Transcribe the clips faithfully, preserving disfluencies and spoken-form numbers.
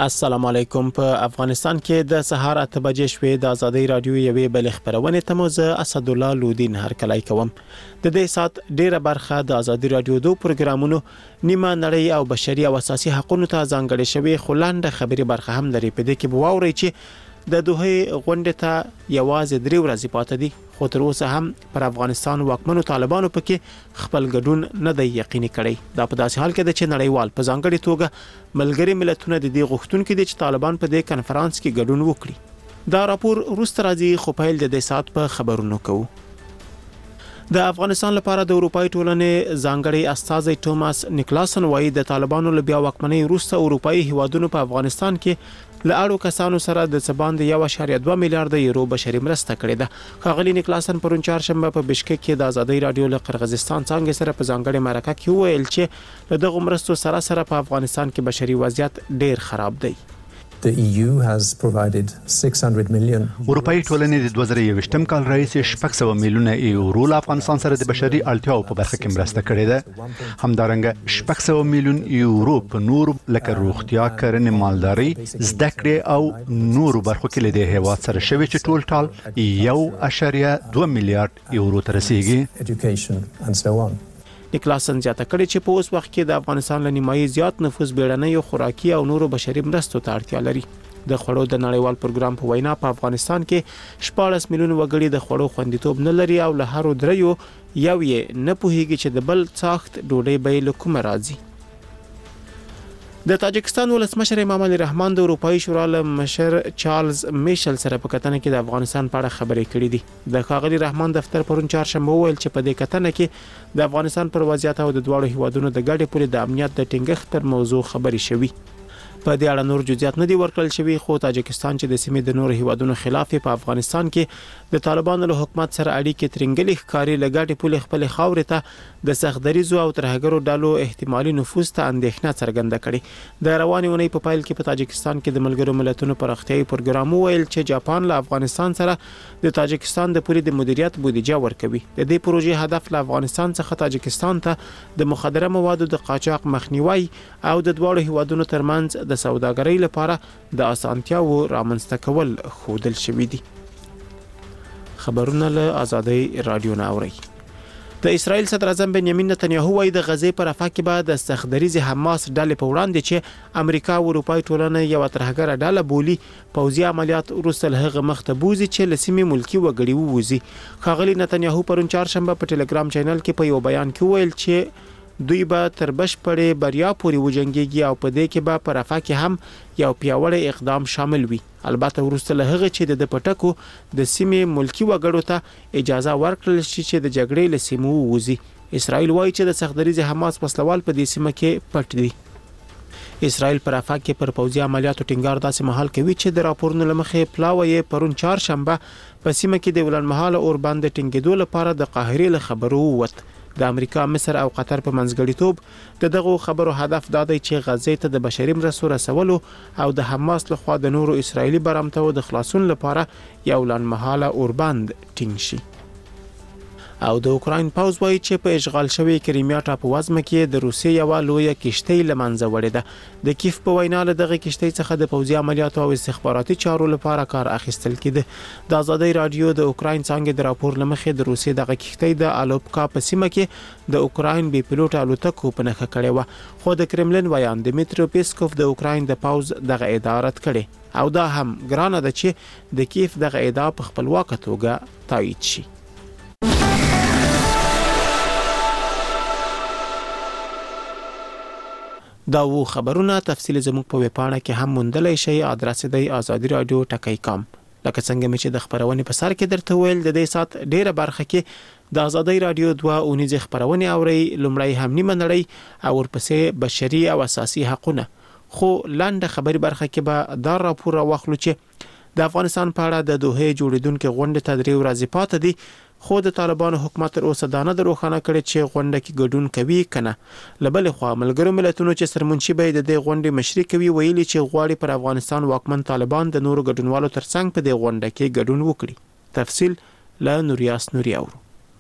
السلام علیکم. په افغانستان کې د سهار اته بجې شوې د ازادي رادیو یوې بل خبرونه تموزه اسد الله لودین هر کلای کوم. د دې سات ډیره برخه د ازادي رادیو دوه پروګرامونو نیمه نړۍ او بشري او اساسي حقوقو ته ځانګړې شوی خلانده خبري برخه هم لري. په دې کې بواوري چې د دوه غونډې ته یوازې درې ورځې پاتې دي، خو تر اوسه هم پر افغانستان واکمنو طالبانو پکې خپل ګډون نه دی یقیني کړی. دا په داسې حال کې د چې نړیوال په ځانګړي توګه ملګری ملتونه د دې غوښتونکو دي چې طالبان په دې کنفرانس کې ګډون وکړي. دا راپور وروسته راځي، خو پیل د دې سات په خبرونو کوو. د افغانستان لپاره د اروپای ټولنې ځانګړي استازي توماس نیکلاسن وایي د طالبانو له بیا واکمنۍ وروسته اروپایي هیوادونو په افغانستان کې له اړو کسانو سره د سباند یو اشاریه دوه میلیارډ یورو بشري مرسته کړې ده. ښاغلي نیکلاسن پرون چهارشنبه په بشکک کې د ازادي رادیو له قرغیزستان څنګه سره په ځانګړي مرکه کې وویل چې له دغه مرستو سره سره په افغانستان کې بشري وضعیت ډیر خراب دی. The E U has provided six hundred million. اروپאי ټولنې د دوه زره یوویشتم کال راهیسې شپږ سوه میلیونه یورو له افغانستان سره د بشري اړتیاو په برخه کې مرسته کړې ده. همدارنګه شپږ سوه میلیون یورو په نور لکه روغتیا، کرنې، مالداري، زده کړې او نورو برخو کې له دې هیواد سره شوی چې ټول ټال یو اشاریه دوه میلیارډ یورو ته رسیږي. Education and so on. نیکلاسن زیاته کړی چې په اوس وخت کې د افغانستان له نیمایي زیات نفوس بیړنۍ خوراکي او نورو بشري مرستو ته اړتیا لري. د خوړو د نړیوال پروګرام په وینا په افغانستان کې شپاړس میلیون وګړي د خوړو خوندیتوب نه لري او له هر دریو یو یې نه پوهیږي چې د بل څاخت ډوډۍ به له کومه راځي. د تاجکستان ولسمشر امام علي رحمان د اروپאי شورا له مشر چارلز میشل سره په کتنه کې د افغانستان په اړه خبرې کړې دي. د ښاغلي رحمان دفتر پرون چهارشنبه وویل چې په دې کتنه کې د افغانستان پر وضعیت او د دواړو هیوادونو د ګډې پولې د امنیت د ټینګښت پر موضوع خبرې شوې. په دې اړه نور جزئیات نه دي ورکړل شوي، خو تاجکستان چې د سیمې د نور هیوادونو خلاف په افغانستان کې د طالبانو له حکومت سره اړیکې ترنګلې ښکاری لګاټي پولې خپل خاورې ته د سختدریزو او ترهګرو ډلو احتمالي نفوذ ته اندېښنه څرګنده کړې. د روانې اونۍ په پایل کې په تاجکستان کې د ملګرو ملتونو پراختیايي پروګرام ویل چې جاپان له افغانستان سره د تاجکستان د پولې د مدیریت بودیجه ورکوي. د دې پروژې هدف له افغانستان څخه تاجکستان ته د مخدره موادو د قاچاق مخنیوي او د دواړو هیوادونو ترمنځ د سوداګرۍ لپاره د اسانتیاو رامنځته کول ښودل شوي دي. خبرونه له ازادي رادیو نه اوري. د اسرائیل صدر اعظم بنیامین نتنیاهو وايي د غزې پر افق کې به د سختدریز حماس ډلې په وړاندې چې امریکا او اروپای ټولنه یو ترهګره ډله بولی پوځي عملیات وروسته له هغه مخته بوزي چې له سیمې ملکی وګړي ووزي. ښاغلي نتنیاهو پرون چهارشنبه په ټلګرام چینل کې په یو بیان کې ویل چې دوی به تر بشپړې بریا پورې وجنګيږي او په دې کې به پر افق کې هم یو پیاوړی اقدام شامل وي. البته وروسته له هغه چې د پټکو د سیمې ملکی وګړو ته اجازه ورکړل شي چې د جګړې له سیمو ووزي. اسرائیل وایي چې د سختدریز حماس وسلوال په دې سیمه کې پټ دي. اسرائیل پر افق کې پر پوځي عملیاتو ټینګار داسې مهال کوي چې د راپورونو لمخې پلاوی پرون چهارشنبه په سیمه کې د ولنمحاله اور باندې ټینګېدو لپاره د قاهرې له خبرو ووت. د امریکا، مصر او قطر په منځګړیتوب د دغه خبرو هدف دا دی چې غزې ته د بشري مرستو رسولو او د حماس لخوا د نورو اسرایلی برامتو د خلاصون لپاره یو لنډمهاله اوربند ټینګ شي. او د اوکراین پوځ وایي چې په اشغال شوی کریمیا ټاپووزمه کې د روسیې یو لویه کشتۍ لمنځه وړې ده. د کیف په وینا له دغه کشتۍ څخه د پوځي عملیاتو او استخباراتي چارو لپاره کار اخیستل کېده. د ازادي رادیو د اوکراین څنګه د راپور لمخې د روسیې دغه کشتۍ د الوپکا په سیمه کې د اوکراین بي پيلوټ الوتکو په نښه کړې و، خو د کرملین ویان دمیترو پیسکوف د اوکراین د پوځ دغه ادعا رد کړې او دا هم ګرانه ده چې د کیف دغه ادعا په خپلواکه توګه تایید شي. دا وو خبرونه تفصیل زموږ په ویبپاڼه کې هم موندلای شئ. ادرس دی ازادي رادیو ټکی کام. لکه څنګه چې د خبرونې په سر کې درته ویل د دې سات ډیره برخه کې د ازادي رادیو دوه اونیزه خبرونه اوري. لومړی هم نیمه نړۍ او ورپسې بشري او اساسي حقوقونه. خو لاندې خبري برخه کې به دا راپور واخلو چې د افغانستان په اړه د دوه جوړیدونکو غونډې تدریو راځي پاتې دي، خو د طالبانو حکومت تر اوسه دا نه دروخانه کړي چې غونډه کې ګډون کوي کنه. لبل خو ملګرو ملتونو چې سرمنشي به د دې غونډې مشري کوي ویلي چې غواړي پر افغانستان واکمن طالبان د نورو ګډونوالو ترڅنګ په دې غونډه کې ګډون وکړي. تفصیل له نوریاس نوري اورو.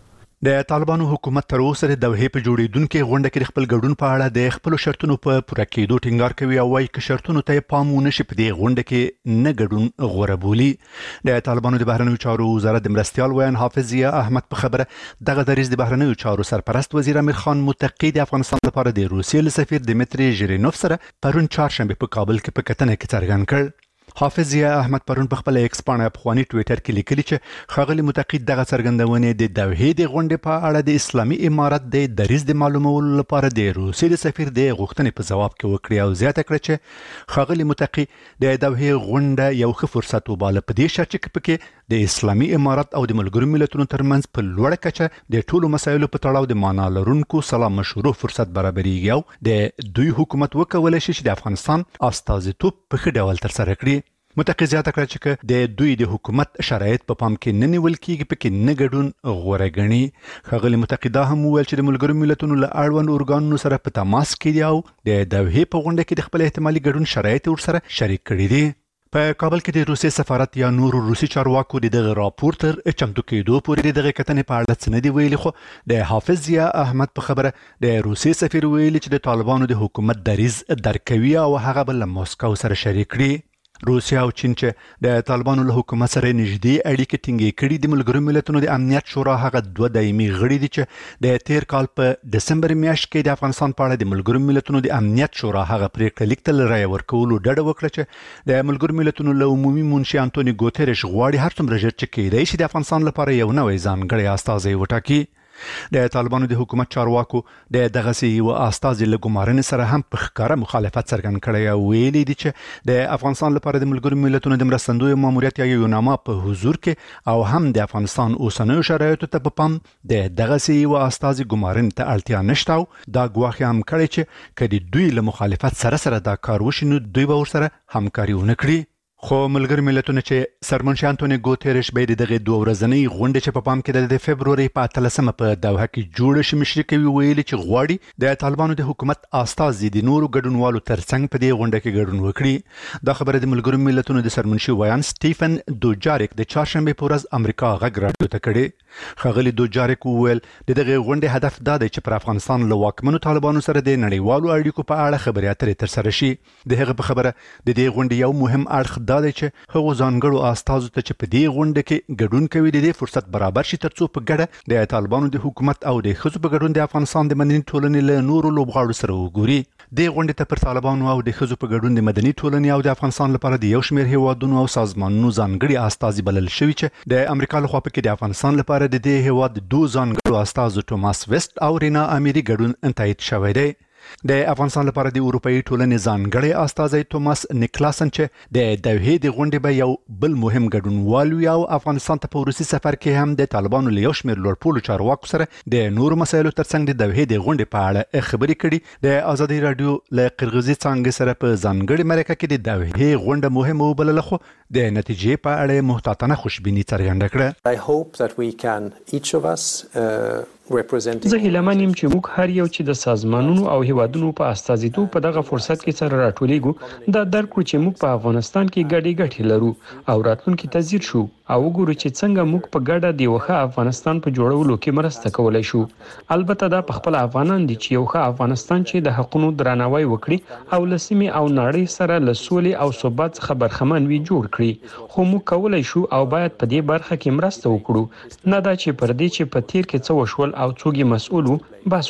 د طالبانو حکومت تر اوسه د دوحې په جوړیدونکو غونډه کې خپل ګډون په اړه د خپل شرطونو په پوره کېدو ټینګار کوي او وايي چې شرطونو ته پام ونشي په دې غونډه کې نه ګډون غوړه بولي. د طالبانو د بهرنیو چارو وزارت د مرستيال ویان حافظ ضیا احمد په خبره دغه دریځ د بهرنیو چارو سرپرست وزیر امیر خان متقی د افغانستان لپاره د روسیې سفیر دمیتری ژیرینوف سره پرون چهارشنبه په کابل کې په کتنه کې څرګند کړ. حافظ ضیا احمد پرون په خپل ایکس پاڼه افغاني ټوئیټر کې لیکلي چې ښاغلي متقی دغه څرګندونې د دوحې د غونډې په اړه د اسلامي امارت د دریځ د معلومولو لپاره د روسیې د سفیر د غوښتنې په جواب کې وکړي او زیاته کړه چې ښاغلي متقی د دوحې غونډه یو ښه فرصت وباله په دې شرط چې پکې د اسلامي امارت او د ملګرو ملتونو ترمنځ په لوړه کچه د ټولو مسایلو په تړاو د معنا لرونکو سلام مشروع فرصت برابرېږي او د دوی حکومت وکولای شي چې د افغانستان استازیتوب په ښه ډول ترسره کړي. متقی زیاته کړه چې د دوی د حکومت شرایط په پام کې نه نیول کېږي پکې نه ګډون غوره ګڼي. ښاغلي متقی دا هم وویل چې د ملګرو ملتونو له اړوند ارګانونو سره په تماس کې دي او د دوحې په غونډه کې د خپل احتمالي ګډون شرایط ورسره شریک کړي دي. په کابل کې د روسي سفارت یا نورو روسي چارواکو د دغه راپور تر چمتو کېدو پورې دغه کتنې په اړه څه نه دی ویلي، خو د حافظ ضیا احمد په خبره د روسي سفیر ویلي چې د طالبانو د حکومت دریځ درک کوي او هغه به له موسکو سره شریک کړي. روسیا او چین چې د طالبانو له حکومت سره نږدې اړیکې ټینګې کړي د ملګرو ملتونو د امنیت شورا هغه دوه دایمي غړي دي چې د تیر کال په دسمبر میاشت کې د افغانستان په اړه د ملګرو ملتونو د امنیت شورا هغه پریکړه لیک ته رایه ورکولو ډډه وکړه چې د ملګرو ملتونو له عمومي منشي انټونی ګوتریش غواړي هر څومره ژر چې کېدای شي د افغانستان لپاره یو نوی ځانګړی استازی وټاکي. د طالبانو د حکومت چارواکو د دغه یو استازي له ګمارنې سره هم په ښکاره مخالفت څرګند کړی او ویلي دي چې د افغانستان لپاره د ملګرو ملتونو د مرستندوی ماموریت یا یوناما په حضور کې او هم د افغانستان اوسنیو شرایطو ته په پام د دغه یو استازي ګمارنې ته اړتیا نشته او دا ګواښ هم کړی چې کله دوی له مخالفت سره سره دا کار وشي نو دوی به ورسره همکاري ونه کړي. خو ملګري ملتونه چې سرمنشي انټونی ګوتریش به دغه دوه ورځنۍ غونډه چې په پام کې د فبروري په اتلسمه په دوحه کې جوړ شي مشري کوي ویلي چې غواړي د طالبانو د حکومت استازي د نورو ګډونوالو ترڅنګ په دې غونډه کې ګډون وکړي. دا خبره د ملګرو ملتونو د سرمنشي ویان سټیفن دوجاریک د چهارشنبه په ورځ امریکا غږ راډیو ته کړي. ښاغلي دوجاریک وویل د دغه غونډې هدف دا دی چې پر افغانستان له واکمنو طالبانو سره د نړیوالو اړیکو په اړه خبرې اترې ترسره شي. د هغه په خبره د دې غونډې یو مهم اړخ دا دی چې هغو ځانګړو استازو ته چې په دې غونډه کې ګډون کوي د دې فرصت برابر شي ترڅو په ګډه د طالبانو د حکومت او د ښځو په ګډون د افغانستان د مدني ټولنې له نورو لوبغاړو سره وګوري. دې غونډې ته پر طالبانو او د ښځو په ګډون د مدني ټولنې او د افغانستان لپاره د یو شمېر هیوادونو او سازمانونو ځانګړي استازي بلل شوي چې د امریکا لخوا پکې د افغانستان لپاره د دې هیواد دوه ځانګړو استازو ټوماس ویسټ او رینا اميري ګډون تایید شوی دی. د افغانستان لپاره د اروپאי ټولنې ځانګړی استازی توماس نیکلاسن چې د دوحې د غونډې به یو بل مهم ګډونوال وي او افغانستان ته په روسي سفر کې هم د طالبانو له یو شمېر لوړپوړو چارواکو سره د نورو مسایلو ترڅنګ د دوحې د غونډې په اړه خبرې کړي. د ازادي رادیو له قرغیزي څنګه سره په ځانګړي مرکه کې د دوحې غونډه مهمه وبلله خو د نتیجې په اړه محتاطانه خوشبیني څرګنده کړه. I hope that we can each of us uh, زه هیله یم چې موږ هر یو چې د سازمانونو او هیوادونو په استازیتوب په دغه فرصت کې سره راټولېږو دا درک کړو چې موږ په افغانستان کې ګډې ګټې لرو او راتلونکي ته ځیر شو او وګورو چې څنګه موږ په ګډه د یو ښه افغانستان په جوړولو کې مرسته کولای شو. البته دا په خپل افغانان دي چې یو ښه افغانستان چې د حقوقو درناوی وکړي او له سیمې او نړۍ سره له سولې او ثبات څخه برخمن وي جوړ کړي. خو موږ کولای شو او باید په دې برخه کې مرسته وکړو، نه دا چې پر دې چې په تیر کې څه وشول او څوک یې مسؤل وو بس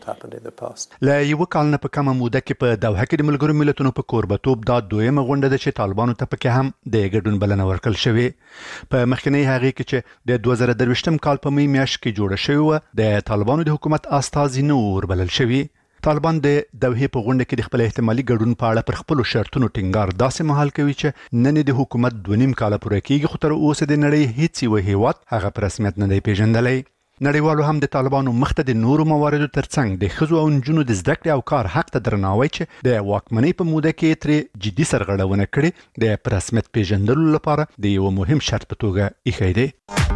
وکړو. له یو کال نه په کومه موده کې په دوحه کې د ملګرو ملتونو په کوربتوب دا دویمه غونډه ده چې طالبانو ته پکې هم د ګډون بلنه ورکړل شوې. په مخکنی هغه کې چې د دوه زره درویشتم کال په می میاشت کې جوړه شوې و د طالبانو د حکومت استازي نه وربلل شوی. طالبان د دوحې په غونډه کې د خپل احتمالي ګډون په اړه پر خپل شرطونو ټینګار داسې مهال کوي چې نن د حکومت دوه نیم کال پورې کېږي خو تر اوسه د نړۍ هیڅ یو هیواد هغه په رسمیت نه دی پیژندلی. نړیوالو هم د طالبانو مخته د نورو مواردو ترڅنګ د ښځو او نجونو د زده کړې او کار حق ته درناوی چې د واکمنۍ په موده کې ترې جدي سرغړونه کړې د په رسمیت پیژندلو لپاره د یو مهم شرط په توګه ایښی دی.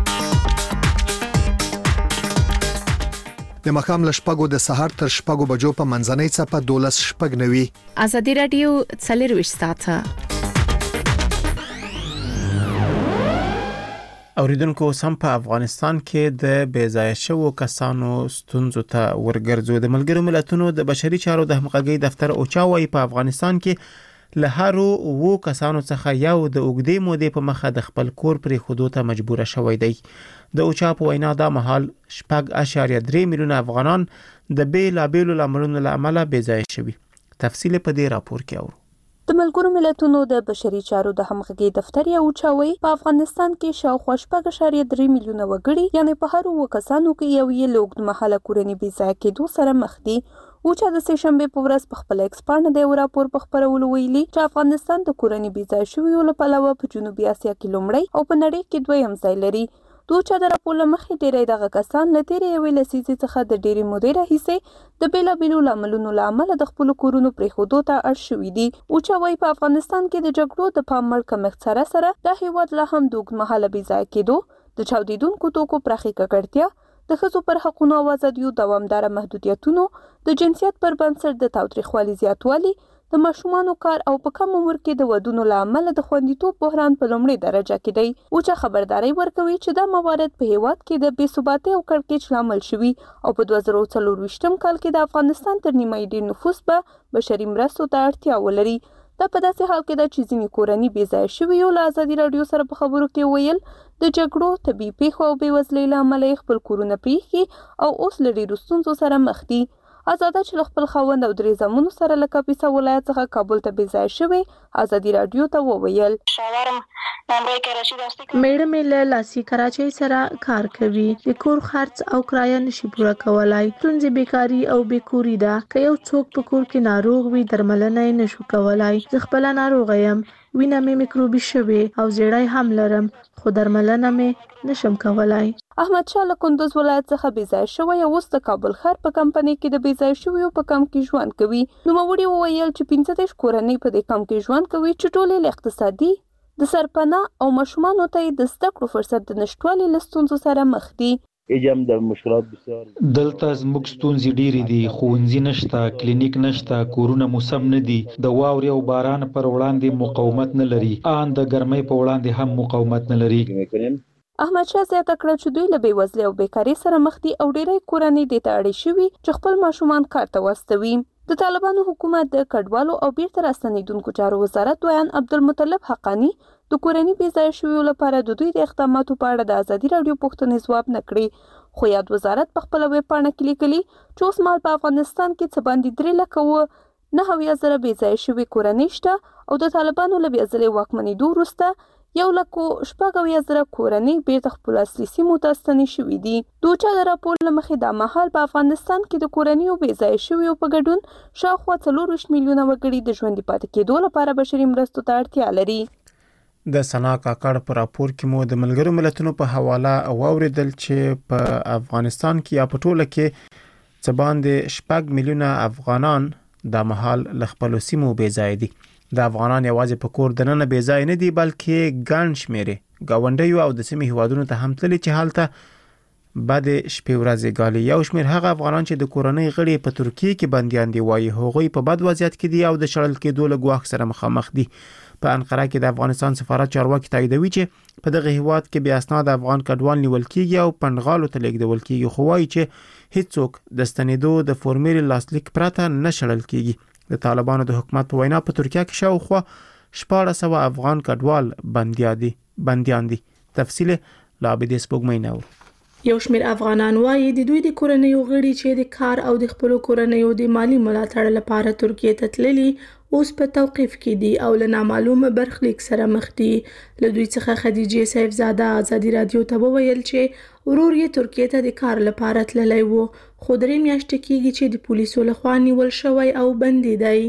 د مخام لشپګو د سحر تر شپګو بجو په منځنۍ څپه دولس شپګ نوي. ازادي رادیو څلور وشت ساعته اوریدونکو سم په افغانستان کې د بیځایه شوو کسانو ستونزو ته ورګرځو. د ملګرو ملتونو د بشري چارو د همغږي دفتر اوچا وايي په افغانستان کې له هرو وو کسانو څخه یو د اوګدې مودې په مخه د خپل کور پرې خودو ته مجبور شوی دی. د اوچا په وینا دا مهال شپږ اشاریه درې میلیونه افغانان د بیلابیلو لاملونو له امله بیځایه شوي. تفصیل په دې راپور کې اورو. د ملګرو ملتونو د بشري چارو د همغږي دفتر یو چاوي په افغانستان کې شاوخوا شپږ اشاریه درې میلیونه وګړي یعنی په هر وو کسانو کې یو یې لوګد محله کورنۍ بیځایه کېدو سره مخ دي. اوچا د سه شنبه په ورځ په خپل ایکس پاڼه د راپور په خبرولو ویلي چې افغانستان د کورنۍ بیځایه شویو لپاره په جنوبي اسیا کې لومړی او په نړۍ کې دویم ځای لري. دوچا د راپور مخې ډېری دغه کسان له تیرې یوې لسیزې څخه د ډېرې مودې راهیسې د بیلابیلو لاملونو له امله د خپلو کورونو پرېښودو ته اړ شوي دي. اوچا وایي په افغانستان کې د جګړو د پام وړ کمښت سره سره دا هېواد لا هم د اوږدمهاله بېځایه کېدو، د چاودېدونکو توکو پراخې ککړتیا، د ښځو پر حقونو او ازادیو دوامداره محدودیتونو، د جنسیت پر بنسټ د تاوتریخوالي زیاتوالي، د ماشومانو کار او په کم عمر کې د ودونو له امله د خوندیتوب بحران په لومړۍ درجه کې دی. اوچا خبرداري ورکوي چې دا موارد په هیواد کې د بې ثباتۍ او کړکېچ لامل شوي او په دوه زره څلرویشتم کال کې د افغانستان تر نیمایي ډېر نفوس به بشري مرستو ته اړتیا ولري. دا په داسې حال کې ده چې ځینې کورنۍ بېځایه شوي له ازادي راډیو سره په خبرو کې ویل د جګړو، طبیعي پیښو او بېوزلۍ له امله یې خپل کورونه پرېښي او اوس له ډېرو ستونزو سره مخ دي. آزاده چې له خپل خاوند او درې زامنو سره له کاپیسا ولایت څخه کابل ته بېځایه شوې ازادي راډیو ته وویل میړه مې له لاسي کراچۍ سره کار کوي، د کور خرڅ او کرایه نشي پوره کولای، ستونزې بیکاري او بیکوري ده. که یو څوک په کور کې ناروغ وي درملنه یې نشو کولای. زه خپله ناروغه یم، وینه مې میکروبي شوې او زیړی هم لرم، خو درملنه مې نشم کولای. احمد شاه له کندوز ولایت څخه بېځایه شوی او اوس د کابل ښار په کمپنۍ کې د بېځایه شویو په کمپ کې ژوند کوي. نوموړي وویل چې پنځه دېرش کورنۍ په دې کمپ کې ژوند کوي چې ټولې له اقتصادي، د سرپناه او ماشومانو ته یې د زده کړو فرصت د نشتوالي له ستونزو سره مخ دي. دلته زموږ ستونزې ډېرې دي. ښوونځي نشته، کلینیک نشته، کورونه موسم نه دي، د واورې او باران پر وړاندې مقاومت نه لري، ان د ګرمۍ په وړاندې هم مقاومت نه لري. احمد شاه زیاته کړه چې دوی له بېوزلۍ او بیکارۍ سره مخ دي او ډېری کورنۍ دې ته اړې شوي چې خپل ماشومان کار ته واستوي. د طالبانو حکومت د کډوالو او بیرته راستنېدونکو چارو وزارت دویان عبدالمطلب حقانی د کورنۍ بېځایه شویو لپاره د دوی د اقداماتو په اړه د ازادي راډیو پوښتنې ځواب نه کړې، خو یاد وزارت په خپله ویب پاڼه کې لیکلي چې اوس مهال په افغانستان کې څه باندې درې لکه اوه نهه اویا زره بېځایه شوي کورنۍ شته او د طالبانو له بېځلې واکمنېدو وروسته یو لکو شپږ اویا زره کورنۍ بیرته خپلو اصلي سیمو ته ستنې شوي دي. د اوچا د راپور له مخې دا مهال په افغانستان کې د کورنیو بېځایه شویو په ګډون شاوخوا څلورویشت میلیونه وګړي د ژوندي پاتې کېدو لپاره بشري مرستو ته اړتیا لري. د سنا کاکړ په راپور کې مو د ملګرو ملتونو په حواله واوریدل چې په افغانستان کې یا په ټوله کې څه باندې شپږ میلیونه افغانان دا مهال له خپلو سیمو بېځایه دي. د افغانان یوازې په کور دننه بېځایه نه دي بلکې ګڼ شمېرې ګاونډیو او د سیمې هیوادونو ته هم تللي چې هلته بدې شپې ورځې ګالي. یو شمېر هغه افغانان چې د کورنۍ غړي په ترکیې کې بندیان دي وایي هغوی په بد وضعیت کې دي او د شړل کېدو له ګواښ سره مخامخ دي. په انقره کې د افغانستان سفارت چارواکي تاییدوي چې په دغه هیواد کې بې اسناده افغان کډوال نیول کېږي او پنډغالو ته لیږدول کېږي، خو وایي چې هیڅوک د ستنېدو د فورمې لاسلیک پرته نه شړل کېږي. د طالبانو د حکومت په وینا په ترکیه کې شاوخوا شپاړس سوه افغان کډوال بندیان دي بندیان دي. تفصیل لا عابدې سپوږمۍ نه اورو. یو شمېر افغانان وایي د دوی د کورنیو غړي چې د کار او د خپلو کورنیو د مالی ملاتړ لپاره ترکیې ته تللي اوس په توقیف کې دي او له نامعلومه برخلیک سره مخ دي. له دوی څخه خدیجې سیفزاده ازادي راډیو ته وویل چې ورور یې ترکیې ته د کار لپاره تللی و، خو درې میاشتې کېږي چې د پولیسو لخوا نیول شوی او بندي دی.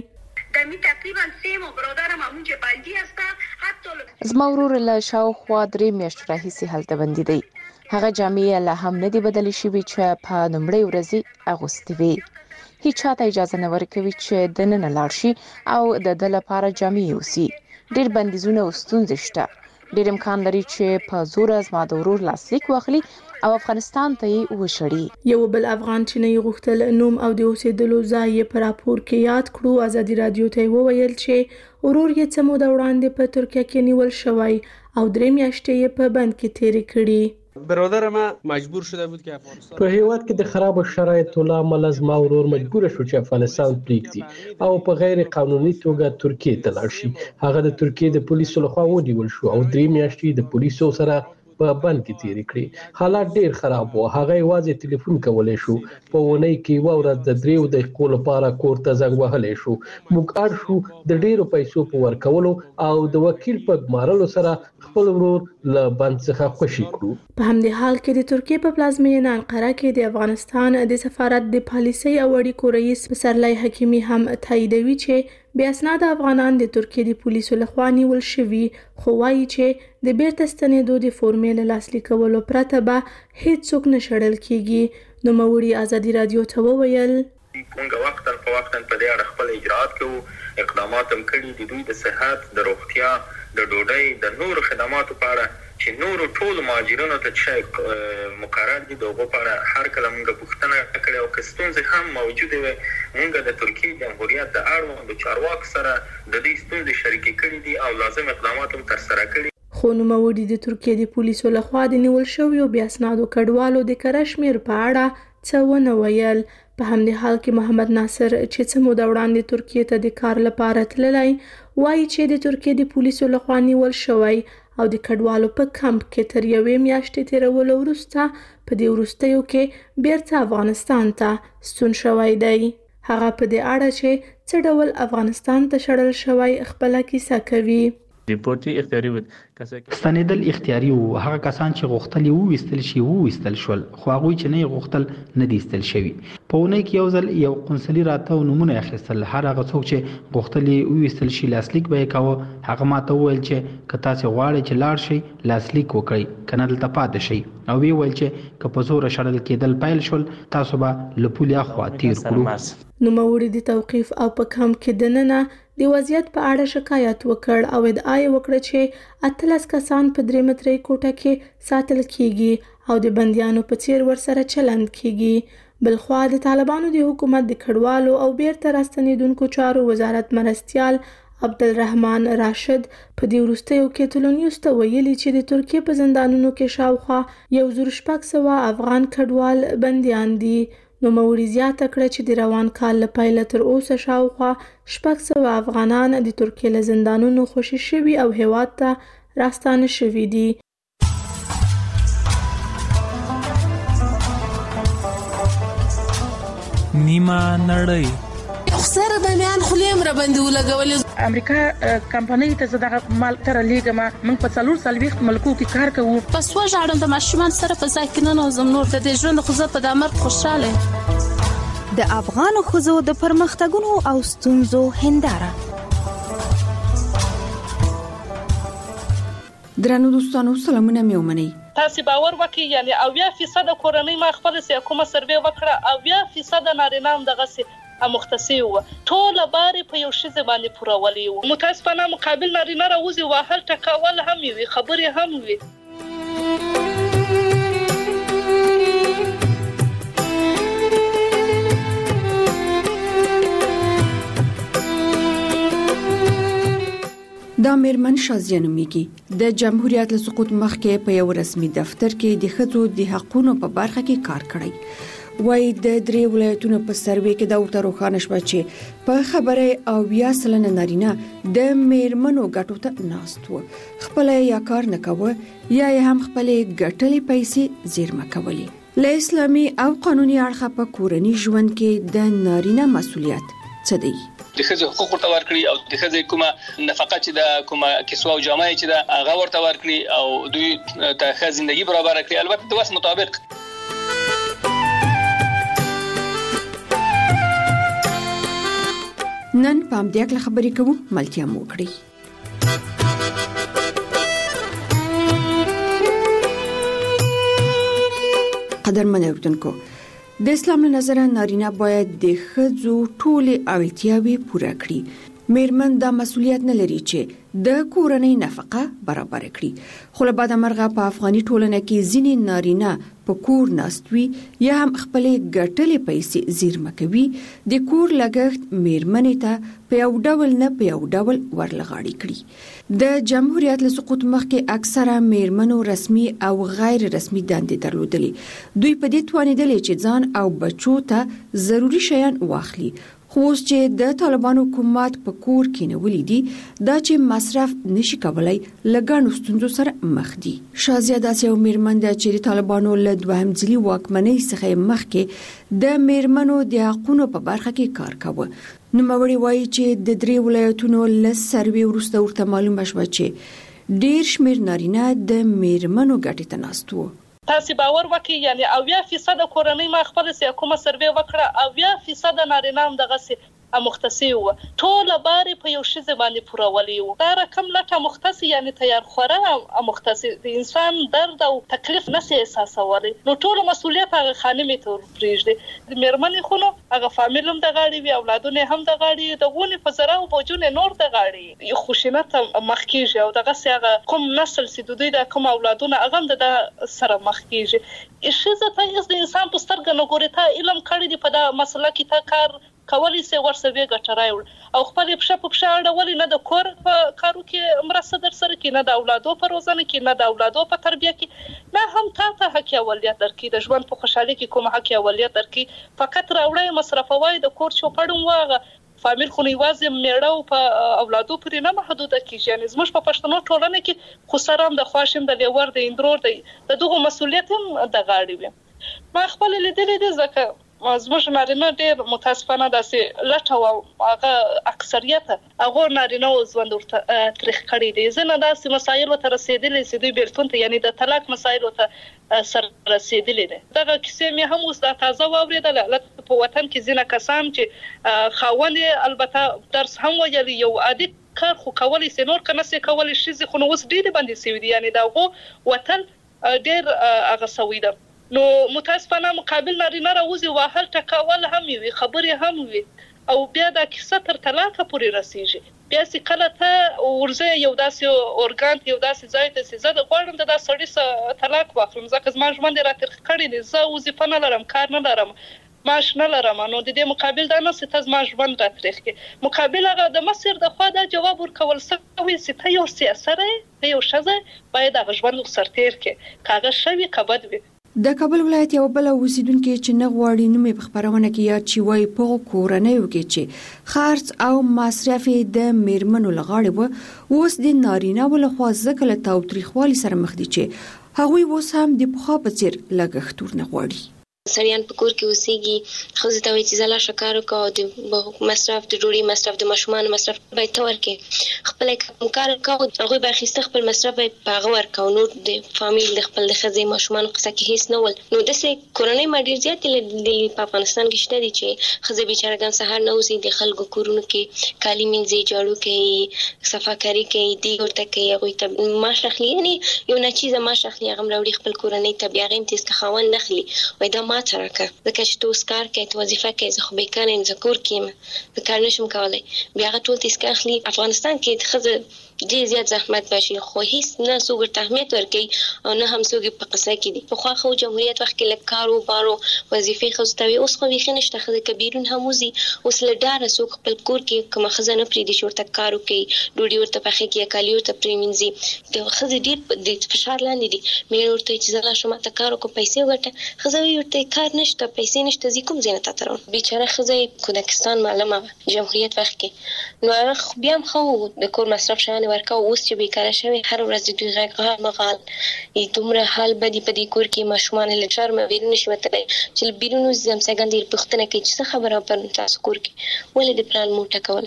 زما ورور له شاوخوا درې میاشتو راهیسې هلته بندي دی. هغه جامې لا هم نه دي بدلې شوي چې په لومړۍ ورځې اغوستې وي. هیڅ چاته اجازه نه ورکوي چې دننه لاړ شي او د ده لپاره جامې یوسي. ډېر بندیزونه او ستونزې شته. ډېر امکان لري چې په زور زما د ورور لاسلیک واخلي او افغانستان ته یې وشړي. یو بل افغان چې نه غوښتل نوم او د اوسېدلو ځای یې په راپور کې یاد کړو ازادي رادیو ته وویل چې ورور یې څه موده وړاندې په ترکیه کې نیول شوی او درې میاشتې یې په بند کې تیرې کړي. برادر ما مجبور شده بود که افغانستان په هیواد کې د خراب شرایطو له امله زما ورور مجبور شو چې افغانستان پریږدي او په غیر قانوني توګه ترکیه ته لاړ شي. هغه د ترکیه د پولیسو لخوا ونیول شو او درې میاشتې د پولیسو سره په بند کې تیرې کړې. حالات ډیر خراب وو. هغه یوازې ټلیفون کولای شو. په ونې کې یو ورځ د دریو دقیقو لپاره کور ته زنګ وهلی شو. موږ اړ شو د ډیرو پیسو په ورکولو او د وکیل په ګمارلو سره خپل ورور له بند څخه خوشي کړو. په همدې حال کې د ترکیه په پلازمینه انقره کې د افغانستان د سفارت د پالیسۍ او اړیکو رئیس پسرلی حکیمي هم تاییدوي چې بې اسناده افغانان د ترکیه د پولیسو لخوا نیول شوي، خو وایي چې د بیرته ستنېدو د فورمې له لاسلیکولو پرته به هیڅوک نه شړل کیږي. نوموړي ازادي رادیو ته وویل مونږ وختاً په وختاً په دې اړه خپل اجرات کوو، اقدامات هم کړي د دوی د صحت، د روغتیا، د ډوډۍ، د نورو خدماتو په اړه چې نورو ټول مهاجرینو ته چې مقرر دي دغه په اړه هر کله موږ پوښتنه کړې او که ستونزې هم موجودې وي موږ د ترکیې جمهوریت د اړوندو چارواکو سره د دې ستونزې شریکې کړې دي او لازم اقدامات هم ترسره کړي. خو نوموړي د ترکیې د پولیسو لخوا د نیول شویو بې اسنادو کډوالو د کره شمېر په اړه څه ونه ویل. په همدې حال کې محمد ناصر چې څه موده وړاندې ترکیې ته د کار لپاره تللی وایي چې د ترکیې د پولیسو لخوا نیول شوی او د کډوالو په کمپ کې تر یوې میاشتې تیرولو وروسته په دې وروستیو کې بیرته افغانستان ته ستون شوی دی. هغه په دې اړه چې څه ډول افغانستان ته شړل شوی خپله کیسه کوي. ریپورټي اختیاري و ستنېدل اختیاري وو. هغه کسان چې غوښتل یې وویستل شي وویستل شول، خو هغوی چې نه یې غوښتل نه دي ایستل شوي. په اونۍ کې یو ځل یو قونسلي راته نومونه اخیستل. هر هغه څوک چې غوښتل یې وویستل شي لاسلیک به یې کاوه. هغه ماته وویل چې که تاسې غواړئ چې لاړ شئ لاسلیک وکړئ، که نه دلته پاتې شئ. او ویې ویل چې که په زوره شړل کېدل پیل شول تاسو به له پولې اخوا تیر کړو. نوموړي د توقیف او په کمپ کې دننه د وضعیت په اړه شکایت وکړ او ادعا یې وکړه چې اتلس کسان په درې مترۍ کوټه کې ساتل کیږي او د بندیانو په څیر ورسره چلند کیږي. بلخوا د طالبانو د حکومت د کډوالو او بیرته راستنېدونکو چارو وزارت مرستیال عبدالرحمن راشد په دې وروستیو کې تلونیوس ته ویلي چې د ترکیې په زندانونو کې شاوخوا یو زر شپږ سوه افغان کډوال بندیان دي. نوموړي زیاته کړه چې د روان کال له پیله تر اوسه شاوخوا شپږ سوه افغانان د ترکیې له زندانونو خوشي شوي او هیواد ته راستانه شوي دي. نیمه نړۍ سره د میان خلیم را باندې ولګولې. امریکا کمپنۍ ته زده مال تر لیګه ما موږ په څلور سالويخت ملکو کې کار کوو. پس وژاړم د ماشومان سره په ځای کې نه نوزم نور د ژوند خو زه په دمر خوشاله. د افغان خزو د پرمختګونو او ستونزو هنداره. درنو دوستانو سلامونه مې ومنئ. تاسو باور وکړئ یعنی اویا فیصد کورنۍ ما خپل سي کومه سروې وکړه اویا فیصد نارینه هم دغه سي مختصي و ټول باري په یو شی باندې پورولي و. متاسفانه مقابل نارینه راوځي وهل ټکاول هم وي خبرې هم وي. دا میرمن شازیه نومیږي. د جمهوریت له سقوط مخکې په یو رسمي دفتر کې د ښځو د حقوقو په برخه کې کار کړی. وای د درې ولایتونو په سروې کې دا ورته روښانه شوه چې په خبره او بیا سلنه نارینه د میرمنو ګټو ته ناست و. خپل یا کار نه کوه یا هم خپل ګټلې پیسې زیرمه کولې. له اسلامي او قانوني اړخه په کورنی ژوند کې د نارینه مسولیت څه دی؟ د ښځو حقوق ورته ورکړي او د ښځې کومه نفقه چې د کومه کسوه او جامه چې د هغه ورته ورکړي او دوی ته ښه ژوندۍ برابر کړي، البته د وس مطابق. نن په همدې اړه خبرې کوو، ملتیا مو وکړئ. قدرمن اوریدونکو، د اسلام له نظره نارینه باید د ښځو ټولې اړتیاوې پوره کړي. میرمن دا مسولیت نه لري چې د کورنۍ نفقه برابر کړي. خو له بعد مرغه په افغاني ټولنه کې ځینې نارینه په کور ناستوي یا هم خپلې ګټلې پیسې زیرمه کوي، د کور لګښت میرمنې ته په یو ډول نه په یو ډول ورلغاړي کړي. د جمهوریت له سقوط مخکې اکثره میرمنو رسمي او غیر رسمي دندې درلودلې. دوی په دې توانېدلې چې ځان او بچو ته ضروري شیان واخلي. خو اوس چې د طالبانو حکومت په کور کې نیولې دي، دا چې مصرف نشي کولای لګانو ستونزو سره مخ دي. شازیه داسې یو میرمن ده چې د طالبانو له دوهم ځلي واکمنۍ څخه مخکې د میرمنو د حقونو په برخه کې کار کاوه. نوموړي وایي چې د درې ولایتونو له سروې وروسته ورته معلومه شوه چې ډېر شمېر نارینه د میرمنو ګټې ته ناست وو. تاسو باور وکړئ، یعنی اویا فیصد کورنۍ ما خپل سي کومه سروې وکړه، اویا فیصد نارینه هم دغه سي مختصي وو. ټول بارې په یو شی باندې پورولي وو. دا رقم لټه مختصي یعنی تیار خوره مختصي د انسان درد او تکلیف نسي احساسولي. نو ټول مسؤلیت هغه خانمې ته پریږدي. د میرمنې خونو هغه فامیل هم د غاړي وي، اولادونه هم د غاړي، د غونې په زرا او بوجونه نور د غاړي. یو خوشینت مخکیږي او دغه سي هغه کوم نسل سي د دوی د کوم اولادونه هغه د سره مخکیږي. اشزه ته د انسان په سترګه نه ګوري. ته علم کړی دی په دا مسله کې ته کار کولی سي ورسوي ګټرای او خپل په په اړه نه د کور په کارو کې مرسته در سره کې، نه د اولادو په روزنه کې، نه د اولادو په تربیه کې، نه هم تاسو حق اولویت درکې د ژوند په خوشحالي کې کوم حق اولویت درکې. فقط راوړې مصرفوي د کور چوپړم واغه فامیل خو نیوازې میړه په اولادو پرې نه محدوده کیږي. یعنی زموږ په پښتنو ټولنه کې خو سرام د خواشم د لیور د اندرور د دغه مسولیت هم د غاړي وي. ما خپل لیدلې دي ځکه زموږ نارینه ډېر متاسفانه داسې لټه او هغه اکثریت هغه نارینه ژوند ورته تاریخ کړی دی. ځنه داسې مسایل ته رسیدلې چې دوی بیرتون ته یعنی د طلاق مسایل ته سر رسیدلې دي. دغه کیسې مې هم اوس د تازه واوریدل په وطن کې ځینې کسان چې خاوند البته درس هم ویلي یو عادي کار خو کولی سي نور کنه سي کولی شي خو نو اوس ډېر باندې سوي دي. یعنی دغه وطن ډېر هغه سوي ده. نو متاسفانه مقابل نارینه راوځي واهل ټکاول هم وي، خبرې هم وي او بیا د کیسه تر طلاق پورې رسیږي. بیا چې کله ته ورځي یو داسې اورګان یو داسې ځای ته چې زه د غواړم د سړي سره طلاق واخلم ځکه زما ژوند راتر کړی دی، زه وظیفه نه لرم، کار نه لرم، معاش نه لرم. نو د دې مقابل دا نه چې زما ژوند راتر کې مقابل هغه د مصر د خوا دا جواب ورکول سوي چې ته یو سیاسره یو شزه باید هغه ژوند سرتیر کې کاغه شوی کبد وي. د کابل ولایت یو بل اوسیدونکو چې نه غواړي نومې په خبرونه کې یا چې وای په کورنۍ کې چې خرڅ او مصرف د میرمنو لغاړي وو، اوس د نارینه ول خوا ځکه له تاوتریخوالي سره مخ دي چې هغوی اوس هم د پخوا په څیر لګښت نه غواړي. سړیان په کور کې اوسېږي، خو زه ته وایي چې زه لا شکار وکړه د مصرف د ډوډۍ مصرف د ماشومانو مصرف باید ته ورکړې، خپله کوم کار وکړه هغوی به اخیسته خپل مصرف باید په هغه ورکړه، نور د فامیل د خپل د ښځې ماشومانو قصه کې هېڅ نه ول. نو داسې کورنۍ ما ډېر زیاتې لیدلي په افغانستان کې شته دي چې ښځې بیچارهګان سهار نه وځي د خلکو کورونو کې کالي مینځي، جاړو کوي، صفاکاري کوي، دیګ ورته کوي، هغوی ته معاش اخلي، یعنې یو ناچیزه معاش اخلي، هغه هم راوړي خپل کورنۍ ته، بیا هغه هم تیز که خاوند نه اخلي وایي دا ما ته راکړه ځکه چې ته اوس کار کوې، ته وظیفه کوې، زه خو بیکاره یم، زه کور کې یم، زه کار نشم کولی. بیا هغه ټول تیسکه اخلي. افغانستان کې د ښځه ډېر زیات زحمت باشي خو هیڅ نه څوک ورته اهمیت ورکوي او نه هم څوک په قصه کې دي. پخوا خو جمهوریت وخت کې لږ کارو بارو وظیفې ښځو ته وي، اوس خو بیخي نشته. ښځې که بیرون هم وځي اوس له ډاره څوک خپل کور کې کومه ښځه نه پرېږدي چې ورته کار وکړي، ډوډۍ ورته پخې کړي یا کالي ورته پرېمینځي. د ښځې ډېر د فشار لاندې دي. مېړه ورته وایي چې زه لا شم ته کار وکړه، پیسې وګټه. ښځه وایي ورته کار نشته، پیسې نشته، زه کوم ځای نه تاته راوړم. بیچاره ښځه کودکستان معلمه وه جمهوریت وخت کې، نو هغه بیا هم ښه و د کور مصرف شیان یې ورکوه. اوس چې بیکاره شوی هر ورځ د دوی غږ غال مغال دومره حال بدي په دې کور کې ماشومان له شرمه بیرون نشي وتلی چې له بیرون وځي همسایګان دې پوښتنه کوي چې څه خبره پر تاسو کور کې ولې د پلان موټه کوله.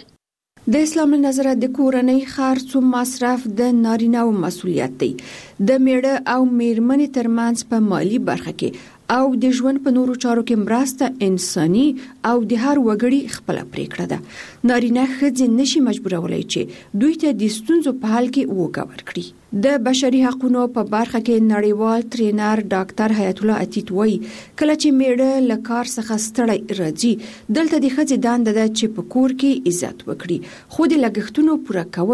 د اسلام له نظره د کورنۍ خرڅ او مصرف د نارینه او مسولیت دی. د میړه او میرمنې ترمنځ په مالی برخه کې او د ژوند په نورو چارو کې مرسته انساني او د هر وګړي خپل پریکړه ده. نارینه ښځې نشي مجبورولای چې دوی ته د ستونزو په حل کې وګه ورکړي. د بشري حقوقو په برخه کې نړیوال ټرینر ډاکټر حیات الله عتیق وایي کله چې میړه له کار څخه ستړی راځي دلته د ښځې دنده ده چې په کور کې عزت وکړي، خو د لګښتونو پوره کول